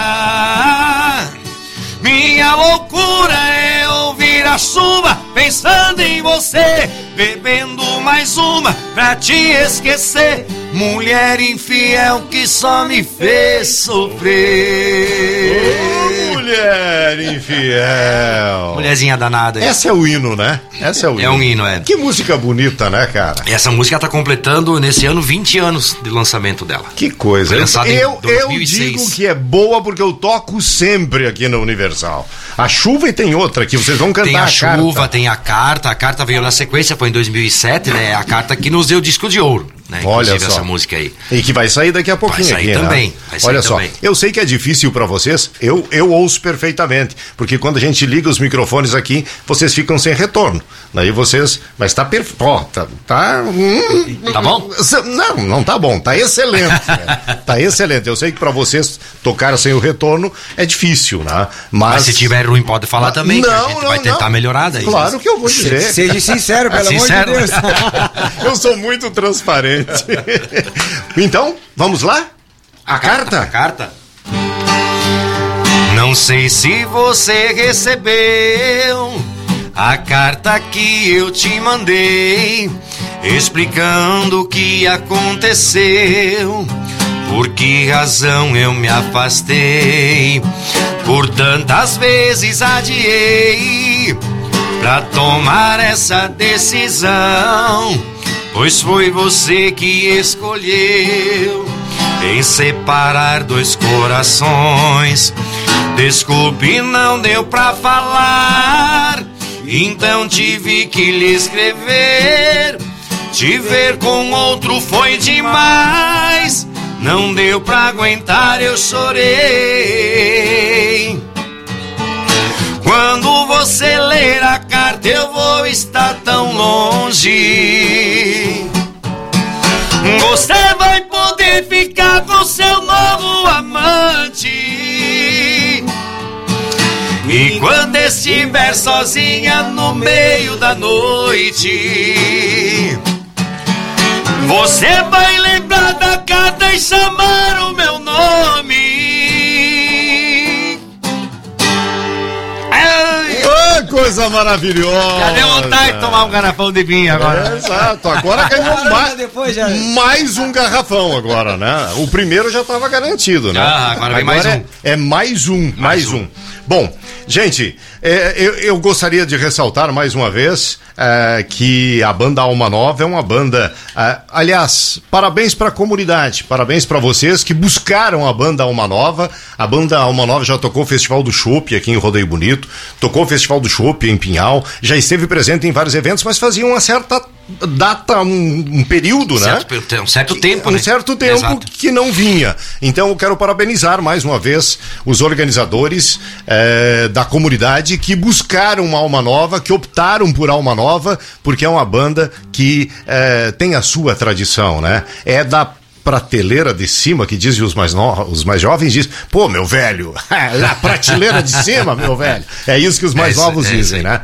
Minha loucura é ouvir a chuva pensando em você, bebendo mais uma pra te esquecer, mulher infiel que só me fez sofrer. Oh, mulher infiel. Mulherzinha danada. Hein? Esse é o hino, né? Esse é o hino. É um hino, é. Que música bonita, né, cara? Essa música tá completando nesse ano vinte anos de lançamento dela. Que coisa. Foi lançada eu, em dois mil e seis. Eu digo que é boa porque eu toco sempre aqui na Universal. A chuva e tem outra que vocês vão cantar. Tem a, a chuva, carta. Tem a carta. A carta veio na sequência, foi em dois mil e sete, né? A carta que nos deu disco de ouro, né? Olha Inclusive só. essa música aí. E que vai sair daqui a pouquinho. Vai sair aqui, também. Né? Vai sair Olha só, também. eu sei que é difícil pra vocês, eu, eu ouço perfeitamente, porque quando a gente liga os microfones aqui, vocês ficam sem retorno. Daí vocês, mas tá perfeito, ó, tá, tá, hum, tá bom? Não, não tá bom, tá excelente, né? Tá excelente. Eu sei que pra vocês tocar sem o retorno é difícil, né? Mas, mas se tiver ruim pode falar também, não, que a gente não, vai tentar não. melhorar daí. Claro que eu vou dizer. Se, seja sincero, pelo sincero. amor de Deus. Eu sou muito transparente. Então, vamos lá? A carta? A carta. Não sei se você recebeu a carta que eu te mandei, explicando o que aconteceu, por que razão eu me afastei, por tantas vezes adiei pra tomar essa decisão, pois foi você que escolheu em separar dois corações. Desculpe, não deu pra falar, então tive que lhe escrever. Te ver com outro foi demais, não deu pra aguentar, eu chorei. Quando você ler a carta eu vou estar tão longe, você vai poder ficar com seu novo amante. E quando estiver sozinha no meio da noite, você vai lembrar da carta e chamar o meu nome. Oh, coisa maravilhosa! Já deu vontade de tomar um garrafão de vinho agora. É, exato, agora ganhou mais, depois já... mais um garrafão agora, né? O primeiro já estava garantido, né? Ah, agora vem mais é, um. É mais um, mais, mais um. um. Bom, gente, é, eu, eu gostaria de ressaltar mais uma vez é, que a banda Alma Nova é uma banda... É, aliás, parabéns para a comunidade, parabéns para vocês que buscaram a banda Alma Nova. A banda Alma Nova já tocou o Festival do Chopp aqui em Rodeio Bonito, tocou o Festival do Chopp em Pinhal, já esteve presente em vários eventos, mas fazia uma certa data, um, um período, certo, né? Um certo tempo, um né? Um certo tempo Exato. Que não vinha. Então eu quero parabenizar mais uma vez os organizadores é, da comunidade que buscaram uma Alma Nova, que optaram por Alma Nova, porque é uma banda que é, tem a sua tradição, né? É da prateleira de cima, que dizem os mais, no... os mais jovens, diz, pô, meu velho, a prateleira de cima, meu velho. É isso que os mais é novos isso, é dizem, isso. né?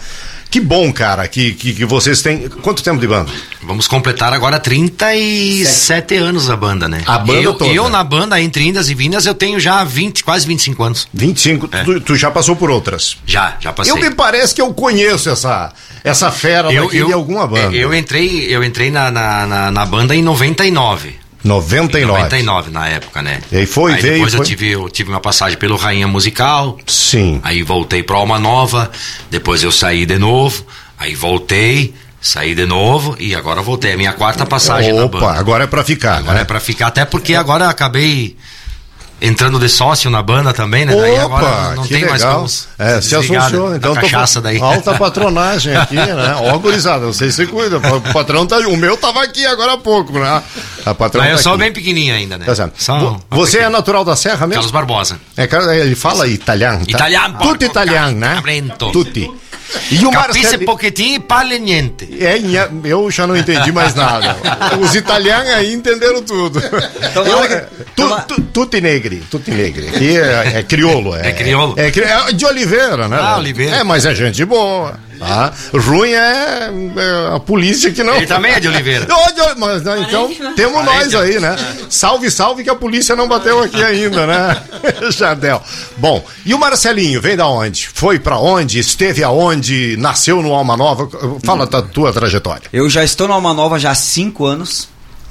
Que bom, cara, que, que, que vocês têm... Quanto tempo de banda? Vamos completar agora trinta e sete anos a banda, né? A banda eu, toda? Eu na banda, entre indas e vindas, eu tenho já vinte, quase vinte e cinco anos. vinte e cinco, É. tu, tu já passou por outras? Já, já passei. Eu me parece que eu conheço essa, essa fera eu, daqui eu, de alguma banda. Eu entrei, eu entrei na, na, na, na banda em noventa e nove. noventa e nove. noventa e nove na época, né? E aí foi, aí veio, depois foi. eu tive, eu tive uma passagem pelo Rainha Musical. Sim. Aí voltei pro Alma Nova, depois eu saí de novo, aí voltei, saí de novo e agora voltei. É a minha quarta passagem na banda. Opa, agora é pra ficar, Agora né? é pra ficar, até porque agora acabei entrando de sócio na banda também, né? Daí Opa, agora não que tem mais legal. como É, se desligar associou, da- então da tô cachaça com daí. alta patronagem aqui, né? Ó, gurizada, vocês se cuidam, o patrão tá, o meu tava aqui agora há pouco, né? A patrão Mas eu tá sou aqui. bem pequenininho ainda, né? Tá certo. Só Vo- uma Você pequena. é natural da Serra mesmo? Carlos Barbosa. É, cara, ele fala italiano, tá? Italiano, Tutti porco, italiano, né? cabrento. Tutti. E o Capisce Marcelo... pouquinho e parle niente. É, nha- eu já não entendi mais nada. Os italianos aí entenderam tudo. Eu, é, tu, tu, tutti negri, tutti negri. Aqui é, é crioulo. É, É crioulo? É, cri- é de Oliveira, né? Ah, Oliveira. É, mas é gente boa. Tá? Ruim é, é a polícia que não. Ele também é de Oliveira. Ô, de- mas, né, então, temos nós aí, né? Salve, salve que a polícia não bateu aqui ainda, né? Jardel. Bom, e o Marcelinho, vem da onde? Foi pra onde? Esteve aonde? Nasceu no Alma Nova? Fala da tua trajetória. Eu já estou no Alma Nova já há cinco anos.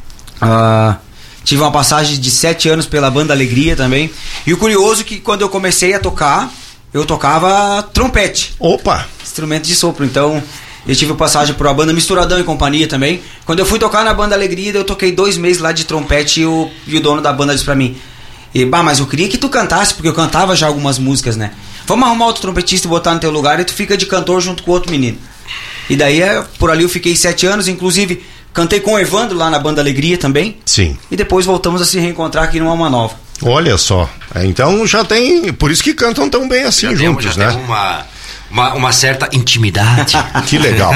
Ah, tive uma passagem de sete anos pela Banda Alegria também. E o curioso é que quando eu comecei a tocar, eu tocava trompete. Opa! Instrumento de sopro. Então, eu tive passagem por uma banda Misturadão e Companhia também. Quando eu fui tocar na Banda Alegria, eu toquei dois meses lá de trompete e o, e o dono da banda disse pra mim: e, bah, mas eu queria que tu cantasse, porque eu cantava já algumas músicas, né? Vamos arrumar outro trompetista e botar no teu lugar e tu fica de cantor junto com outro menino. E daí, é, por ali eu fiquei sete anos, inclusive cantei com o Evandro lá na Banda Alegria também. Sim. E depois voltamos a se reencontrar aqui no Alma Nova. Olha só. É, então já tem. Por isso que cantam tão bem assim Já juntos, temos, já né? temos uma, uma, uma certa intimidade. Que legal.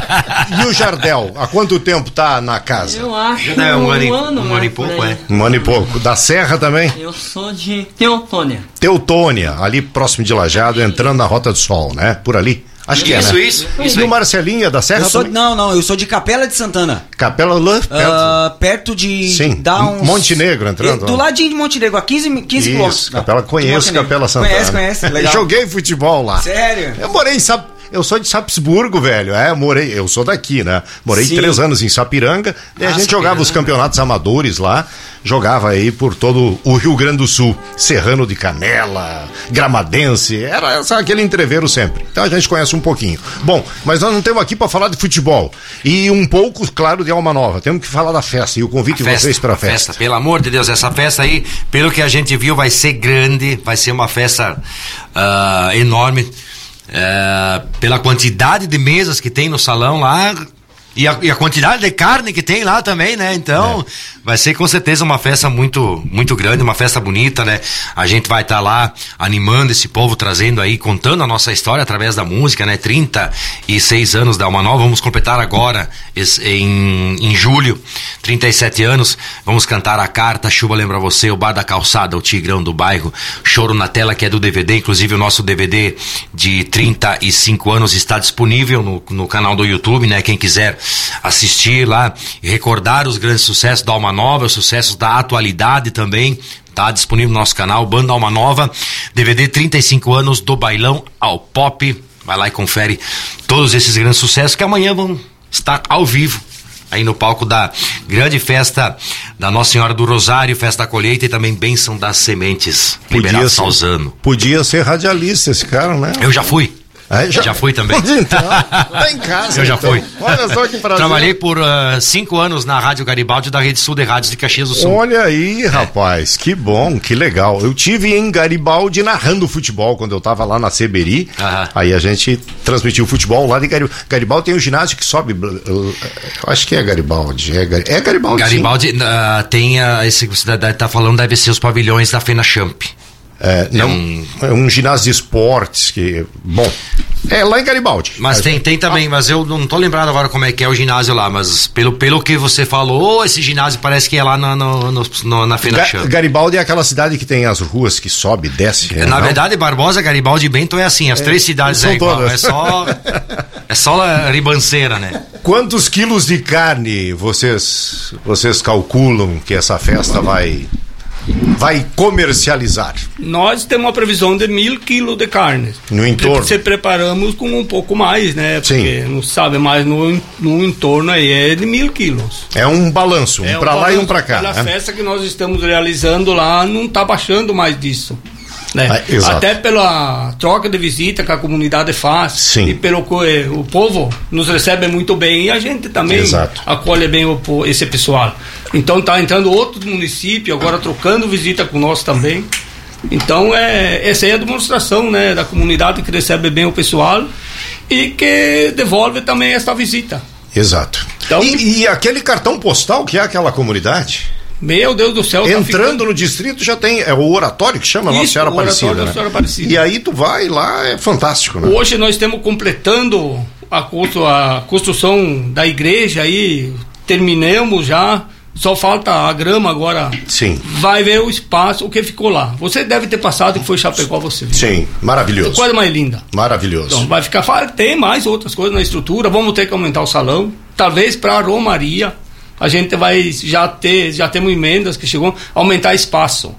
E o Jardel, há quanto tempo tá na casa? Eu acho É, um um, ano e- ano, um né, ano e por pouco, aí. é. Um ano e pouco. Da Serra também? Eu sou de Teotônia. Teutônia, ali próximo de Lajado, entrando na Rota do Sol, né? Por ali. Acho que Isso, é, né? isso, E isso o aí. Marcelinho é da Serra Eu sou, também? não, não, eu sou de Capela de Santana. Capela Love, perto. Ah, perto de. Sim, dá uns, Montenegro entrando. Do ladinho de Montenegro, a quinze, quinze quilômetros. Isso, Capela, conheço Capela Santana. Conhece, conhece, legal. Joguei futebol lá. Sério? Eu morei em Sap... Eu sou de Sapsburgo, velho. É, morei, eu sou daqui, né? Morei Sim. três anos em Sapiranga. E a Ah, gente jogava os campeonatos amadores lá. Jogava aí por todo o Rio Grande do Sul. Serrano de Canela, Gramadense. Era sabe, aquele entreveiro sempre. Então a gente conhece um pouquinho. Bom, mas nós não estamos aqui para falar de futebol. E um pouco, claro, de Alma Nova. Temos que falar da festa. E o convite de vocês para a festa. Pelo amor de Deus, essa festa aí, pelo que a gente viu, vai ser grande, vai ser uma festa ah, enorme. eh, pela quantidade de mesas que tem no salão lá. E a, e a quantidade de carne que tem lá também, né? Então, é. vai ser com certeza uma festa muito, muito grande, uma festa bonita, né? A gente vai estar tá lá animando esse povo, trazendo aí, contando a nossa história através da música, né? trinta e seis anos da Alma Nova, vamos completar agora, em, em julho, trinta e sete anos, vamos cantar A Carta, Chuva Lembra Você, O Bar da Calçada, O Tigrão do Bairro, Choro na Tela, que é do D V D, inclusive o nosso D V D de trinta e cinco anos está disponível no, no canal do YouTube, né? Quem quiser assistir lá e recordar os grandes sucessos da Alma Nova, os sucessos da atualidade também, tá disponível no nosso canal, Banda Alma Nova, D V D trinta e cinco anos do bailão ao pop, vai lá e confere todos esses grandes sucessos que amanhã vão estar ao vivo aí no palco da grande festa da Nossa Senhora do Rosário, festa da colheita e também bênção das sementes, Liberato Salzano. Podia ser radialista esse cara, né? Eu já fui. É, já... já fui também. Então, tá em casa. Eu já então. fui. Olha só que prazer. Trabalhei por uh, cinco anos na Rádio Garibaldi da Rede Sul de Rádios de Caxias do Sul. Olha aí, rapaz, que bom, que legal. Eu tive em Garibaldi narrando futebol quando eu tava lá na Seberi. Aham. Aí a gente transmitiu futebol lá de Garibaldi. Garibaldi tem um ginásio que sobe. Eu acho que é Garibaldi. É, Gar... é Garibaldi. Garibaldi uh, tem uh, esse que você tá falando, deve ser os pavilhões da FenaChamp. É, não, é um... é um ginásio de esportes que, bom, é lá em Garibaldi. Mas tem, tem também, ah. mas eu não tô lembrado agora como é que é o ginásio lá, mas pelo, pelo que você falou, esse ginásio parece que é lá no, no, no, no, na FenaChamp. Ga- Garibaldi é aquela cidade que tem as ruas que sobe e desce. Na não? verdade, Barbosa, Garibaldi e Bento é assim, as é, três cidades é igual, todas. é só... É só a ribanceira, né? Quantos quilos de carne vocês, vocês calculam que essa festa vai, vai comercializar? Nós temos uma previsão de mil quilos de carne. No entorno? Se preparamos com um pouco mais, né? Porque Sim. não sabe, mas no, no entorno aí é de mil quilos. É um balanço, um É pra um lá e um balanço. pra cá. Pela né? festa que nós estamos realizando lá, não tá baixando mais disso. Né? Ah, exato. Até pela troca de visita que a comunidade faz. Sim. E pelo que o povo nos recebe muito bem e a gente também Exato. acolhe bem o, esse pessoal. Então tá entrando outros municípios agora trocando visita com nós também. Então é, essa é a demonstração, né, da comunidade que recebe bem o pessoal e que devolve também esta visita. Exato. Então, e, e aquele cartão postal que é aquela comunidade? Meu Deus do céu. Entrando tá ficando... no distrito já tem, é o oratório que chama Isso, Nossa Senhora o oratório Aparecida, da né? Senhora Aparecida. E aí tu vai lá, é fantástico, né? Hoje nós estamos completando a, constru, a construção da igreja aí, terminamos já, só falta a grama agora. Sim. Vai ver o espaço, o que ficou lá. Você deve ter passado que foi Chapecó, você viu. Sim, maravilhoso. Coisa mais linda. Maravilhoso. Então vai ficar, tem mais outras coisas na estrutura, vamos ter que aumentar o salão, talvez para a Romaria. A gente vai já ter, já temos emendas que chegou a aumentar espaço.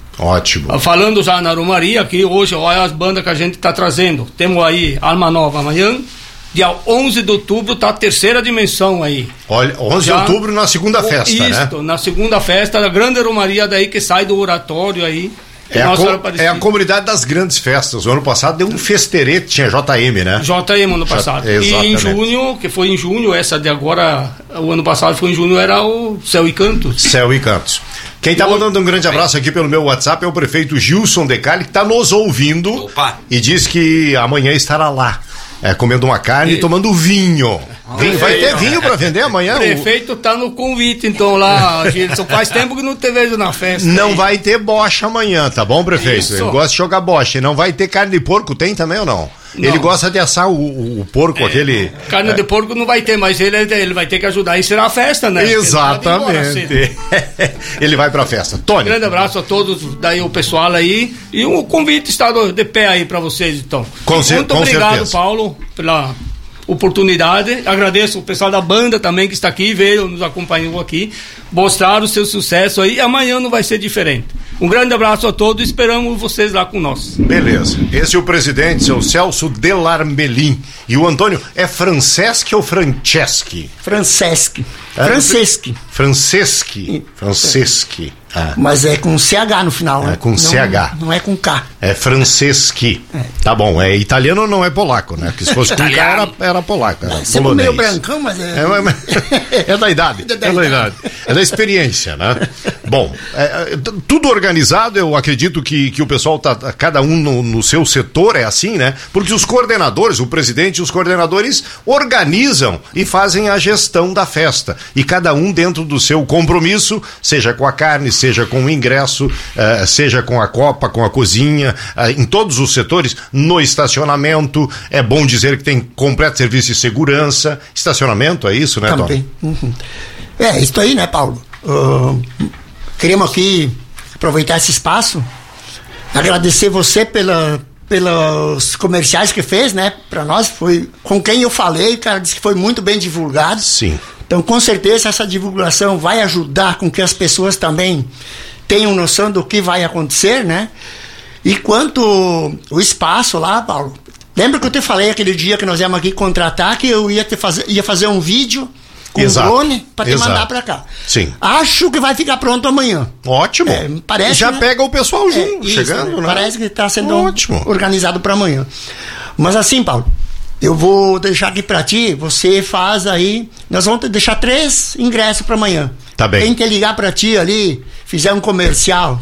Ótimo. Falando já na Romaria, aqui hoje, olha as bandas que a gente está trazendo. Temos aí Alma Nova amanhã, dia onze de outubro tá a terceira dimensão aí. Olha, onze já, de outubro na segunda festa, isto, né? na segunda festa, a grande Romaria daí que sai do oratório aí. É a, com, é a comunidade das grandes festas. O ano passado deu um festerete, tinha J M, né? J M ano passado. J, e em junho, que foi em junho, essa de agora, o ano passado foi em junho, era o Céu e Cantos. Céu e Cantos. Quem tá mandando um grande abraço aqui pelo meu WhatsApp é o prefeito Gilson Decali, que tá nos ouvindo. Opa. E diz que amanhã estará lá. É, comendo uma carne e, e tomando vinho. vinho. Vai ter vinho pra vender amanhã? O prefeito tá no convite, então, lá, Gilson. Faz tempo que não te vejo na festa. Não aí. vai ter bocha amanhã, tá bom, prefeito? Isso. Ele gosta de jogar bocha. E não vai ter carne de porco, tem também ou não? Não. Ele gosta de assar o, o, o porco, é, aquele... Carne é. de porco não vai ter, mas ele, ele vai ter que ajudar a encerrar a festa, né? Exatamente. Ele vai pra festa. Tony. Um grande abraço a todos, daí o pessoal aí. E o convite está de pé aí pra vocês, então. Com cer- Muito com obrigado, certeza. Paulo, pela oportunidade. Agradeço o pessoal da banda também que está aqui, veio, nos acompanhou aqui, mostrar o seu sucesso aí. Amanhã não vai ser diferente. Um grande abraço a todos, esperamos vocês lá com nós. Beleza. Esse é o presidente, seu Celso Delarmelin. E o Antônio é Franceschi ou Franceschi? Franceschi. É? Franceschi. Franceschi. Franceschi. Ah. Mas é com C H no final, né? É com não, C H. Não é com K. É Franceschi. É. Tá bom, é italiano não é polaco, né? Porque se fosse com K era, era polaco. Era Você é meio brancão, mas é... É, é da idade. É da idade. É da experiência, né? Bom, é, é, tudo organizado, eu acredito que, que o pessoal tá, cada um no, no seu setor é assim, né? Porque os coordenadores, o presidente e os coordenadores organizam e fazem a gestão da festa. E cada um dentro do seu compromisso, seja com a carne, seja com o ingresso, uh, seja com a copa, com a cozinha, uh, em todos os setores, no estacionamento, é bom dizer que tem completo serviço de segurança, estacionamento, é isso, né, Também. Tom? Uhum. É, isso aí, né, Paulo? Uh, queremos aqui aproveitar esse espaço, agradecer você pela, pelos comerciais que fez, né, pra nós, foi com quem eu falei, o cara disse que foi muito bem divulgado. Sim. Então, com certeza, essa divulgação vai ajudar com que as pessoas também tenham noção do que vai acontecer, né? E quanto o espaço lá, Paulo, lembra que eu te falei aquele dia que nós íamos aqui contratar, que eu ia, te fazer, ia fazer um vídeo com o drone para te Exato. mandar para cá. Sim. Acho que vai ficar pronto amanhã. Ótimo. É, parece, já né? pega o pessoal junto, é, chegando, isso, né? Parece que está sendo Ótimo. organizado para amanhã. Mas assim, Paulo, eu vou deixar aqui para ti, você faz aí, nós vamos te deixar três ingressos para amanhã. Tá bem. Quem quer ligar para ti ali, fizer um comercial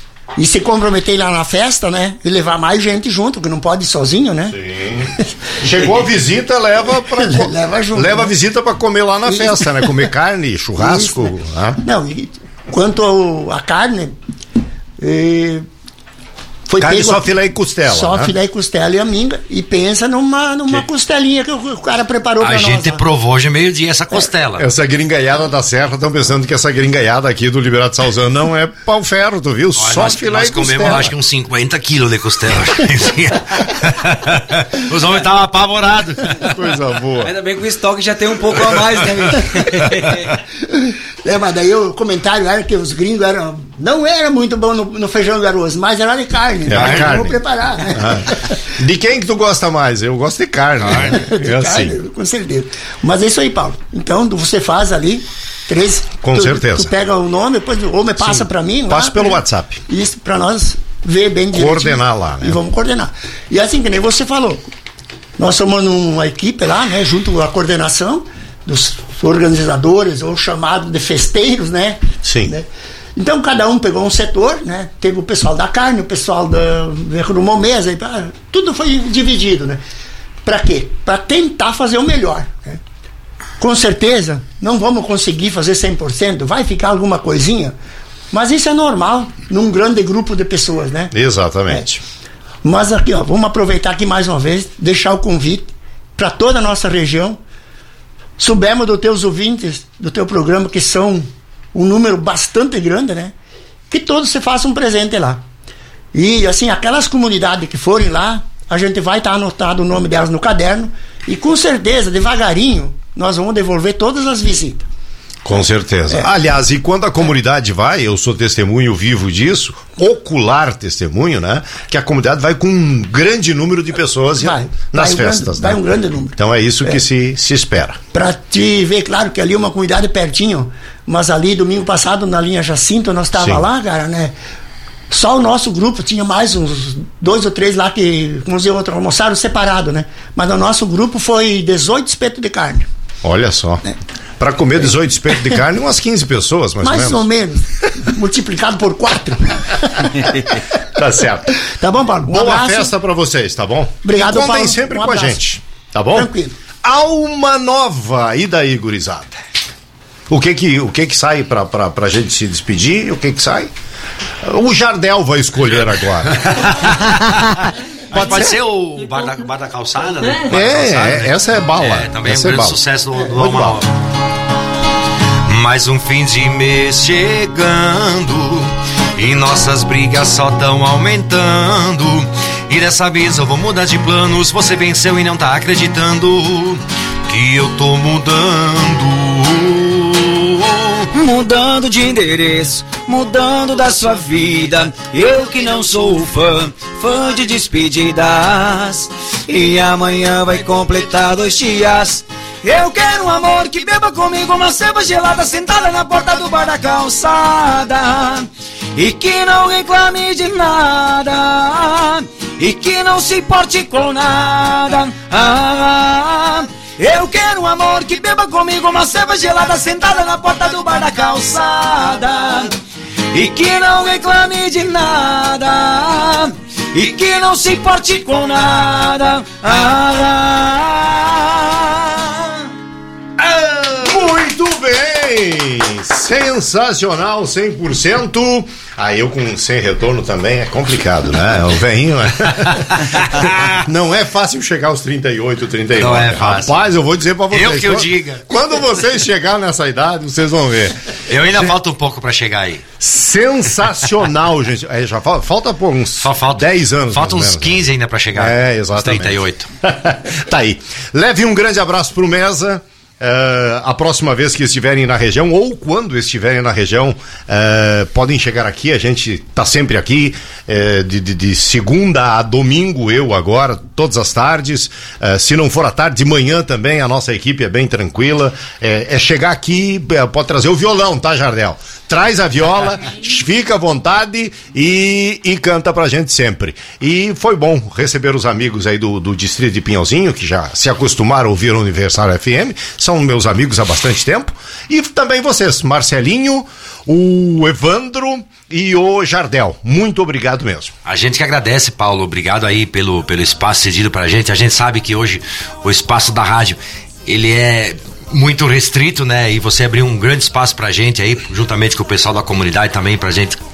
e se comprometer lá na festa, né? E levar mais gente junto, que não pode ir sozinho, né? Sim. Chegou a visita, leva pra, leva junto. Leva né? a visita para comer lá na Isso. festa, né? Comer carne, churrasco. Isso, né? Ah. Não, e quanto ao, a carne, eh, Foi carne pego só aqui, filé e costela. Só né? filé e costela e aminga. E pensa numa, numa costelinha que o cara preparou pra A nós. gente ó. provou hoje meio-dia essa costela. Essa gringaiada da Serra, estão pensando que essa gringaiada aqui do Liberato Salzano não é pau ferro, tu viu? Olha, Só nós, filé nós e costela. comemos acho que uns cinquenta quilos de costela. Os homens estavam apavorados. Coisa boa. Ainda bem que o estoque já tem um pouco a mais, né? É, mas daí o comentário era que os gringos eram, não era muito bom no, no feijão do arroz, mas era de carne. Era né? carne. Vamos preparar, né? Ah. De quem que tu gosta mais? Eu gosto de carne. Né? De É carne, assim. com certeza. Mas é isso aí, Paulo. Então, você faz ali três. Com tu, certeza. Tu pega o nome, depois o homem passa Sim. pra mim. Passa lá, pelo né? WhatsApp. Isso, pra nós ver bem direitinho. Coordenar lá, né? E vamos coordenar. E assim que nem você falou, nós somos uma equipe lá, né? Junto à coordenação dos organizadores, ou chamado de festeiros, né? Sim. Né? Então cada um pegou um setor, né? Teve o pessoal da carne, o pessoal da arrumou mesa, tudo foi dividido, né? Para quê? Para tentar fazer o melhor, né? Com certeza não vamos conseguir fazer cem por cento, vai ficar alguma coisinha, mas isso é normal num grande grupo de pessoas, né? Exatamente. É. Mas aqui, ó, vamos aproveitar aqui mais uma vez, deixar o convite para toda a nossa região. Soubemos dos teus ouvintes, do teu programa, que são um número bastante grande, né? Que todos se façam um presente lá. E, assim, aquelas comunidades que forem lá, a gente vai estar anotado o nome delas no caderno e, com certeza, devagarinho, nós vamos devolver todas as visitas. Com certeza. É. Aliás, e quando a comunidade vai, eu sou testemunho vivo disso, ocular testemunho, né? Que a comunidade vai com um grande número de pessoas Vai, nas vai um festas. grande, vai né? um grande número. Então é isso É. que se, se espera. Para te ver, claro que ali é uma comunidade pertinho, mas ali domingo passado na linha Jacinto nós estava Sim. lá, cara, né? Só o nosso grupo tinha mais uns dois ou três lá que, vamos dizer, outro almoçaram separado, né? Mas o nosso grupo foi dezoito espetos de carne. Olha só. É. Para comer dezoito espetos de carne, umas quinze pessoas, mais, Mais ou ou menos. menos. Multiplicado por quatro. Tá certo. Tá bom, Paulo? Um Boa abraço. festa pra vocês, tá bom? Obrigado, e contem Paulo. sempre Um com a abraço. gente, tá bom? Tranquilo. Alma Nova, e daí, gurizada? O que que, o que que sai pra, pra, pra gente se despedir? O que que sai? O Jardel vai escolher agora. Pode, pode ser o bar da, bar da calçada, né? Bar da É, calçada, é, né? essa é bala. É, também Essa é um é grande bala. sucesso do, do Muito Alma bala. Nova. Mais um fim de mês chegando e nossas brigas só tão aumentando. E dessa vez eu vou mudar de planos. Você venceu e não tá acreditando que eu tô mudando. Mudando de endereço, mudando da sua vida. Eu que não sou fã, fã de despedidas. E amanhã vai completar dois dias. Eu quero um amor que beba comigo uma cerveja gelada sentada na porta do bar da calçada. E que não reclame de nada. E que não se importe com nada. Ah, eu quero um amor que beba comigo uma cerveja gelada sentada na porta do bar da calçada. E que não reclame de nada. E que não se importe com nada. Ah, Muito bem! Sensacional, cem por cento. Aí eu com sem retorno também é complicado, né? O velhinho é... Não é fácil chegar aos trinta e oito, trinta e nove. Não é fácil. Rapaz, eu vou dizer pra vocês. Eu que eu quando, diga. Quando vocês chegarem nessa idade, vocês vão ver. Eu ainda falta um pouco pra chegar aí. Sensacional, gente. É, já falta, falta pô, uns Só falta dez anos. Falta uns mais ou menos, quinze ainda pra chegar. É, Uns exatamente. trinta e oito. Tá aí. Leve um grande abraço pro Mesa. Uh, a próxima vez que estiverem na região, ou quando estiverem na região, uh, podem chegar aqui. A gente tá sempre aqui, uh, de, de, de segunda a domingo, eu agora, todas as tardes. Uh, se não for à tarde, de manhã também, a nossa equipe é bem tranquila. É, é chegar aqui, pode trazer o violão, tá, Jardel? Traz a viola, fica à vontade e, e canta pra gente sempre. E foi bom receber os amigos aí do, do Distrito de Pinhalzinho, que já se acostumaram a ouvir o Universal F M, são meus amigos há bastante tempo. E também vocês, Marcelinho, o Evandro e o Jardel. Muito obrigado mesmo. A gente que agradece, Paulo. Obrigado aí pelo, pelo espaço cedido pra gente. A gente sabe que hoje o espaço da rádio, ele é muito restrito, né? E você abriu um grande espaço pra gente aí, juntamente com o pessoal da comunidade também, pra gente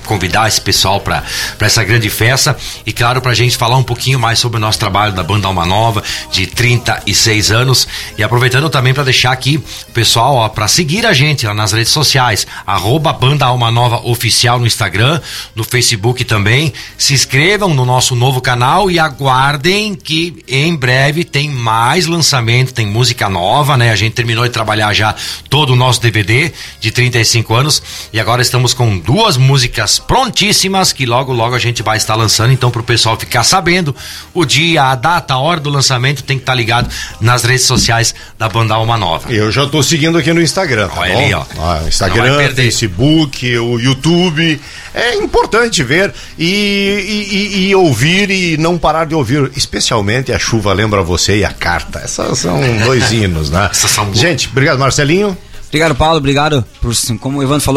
convidar esse pessoal para essa grande festa e, claro, pra gente falar um pouquinho mais sobre o nosso trabalho da Banda Alma Nova, de trinta e seis anos, e aproveitando também para deixar aqui o pessoal, ó, para seguir a gente lá nas redes sociais, arroba Banda Alma Nova Oficial no Instagram, no Facebook também. Se inscrevam no nosso novo canal e aguardem que em breve tem mais lançamento, tem música nova, né? A gente terminou de trabalhar já todo o nosso D V D de trinta e cinco anos e agora estamos com duas músicas prontíssimas que logo logo a gente vai estar lançando, então pro pessoal ficar sabendo o dia, a data, a hora do lançamento, tem que estar ligado nas redes sociais da Banda Alma Nova. Eu já tô seguindo aqui no Instagram, tá Olha bom? ali, ó. Ah, Instagram, Facebook, o YouTube, é importante ver e, e, e, e ouvir e não parar de ouvir, especialmente A Chuva Lembra Você e A Carta, essas são dois hinos, né? Gente, obrigado, Marcelinho. Obrigado, Paulo, obrigado por, como o Evandro falou,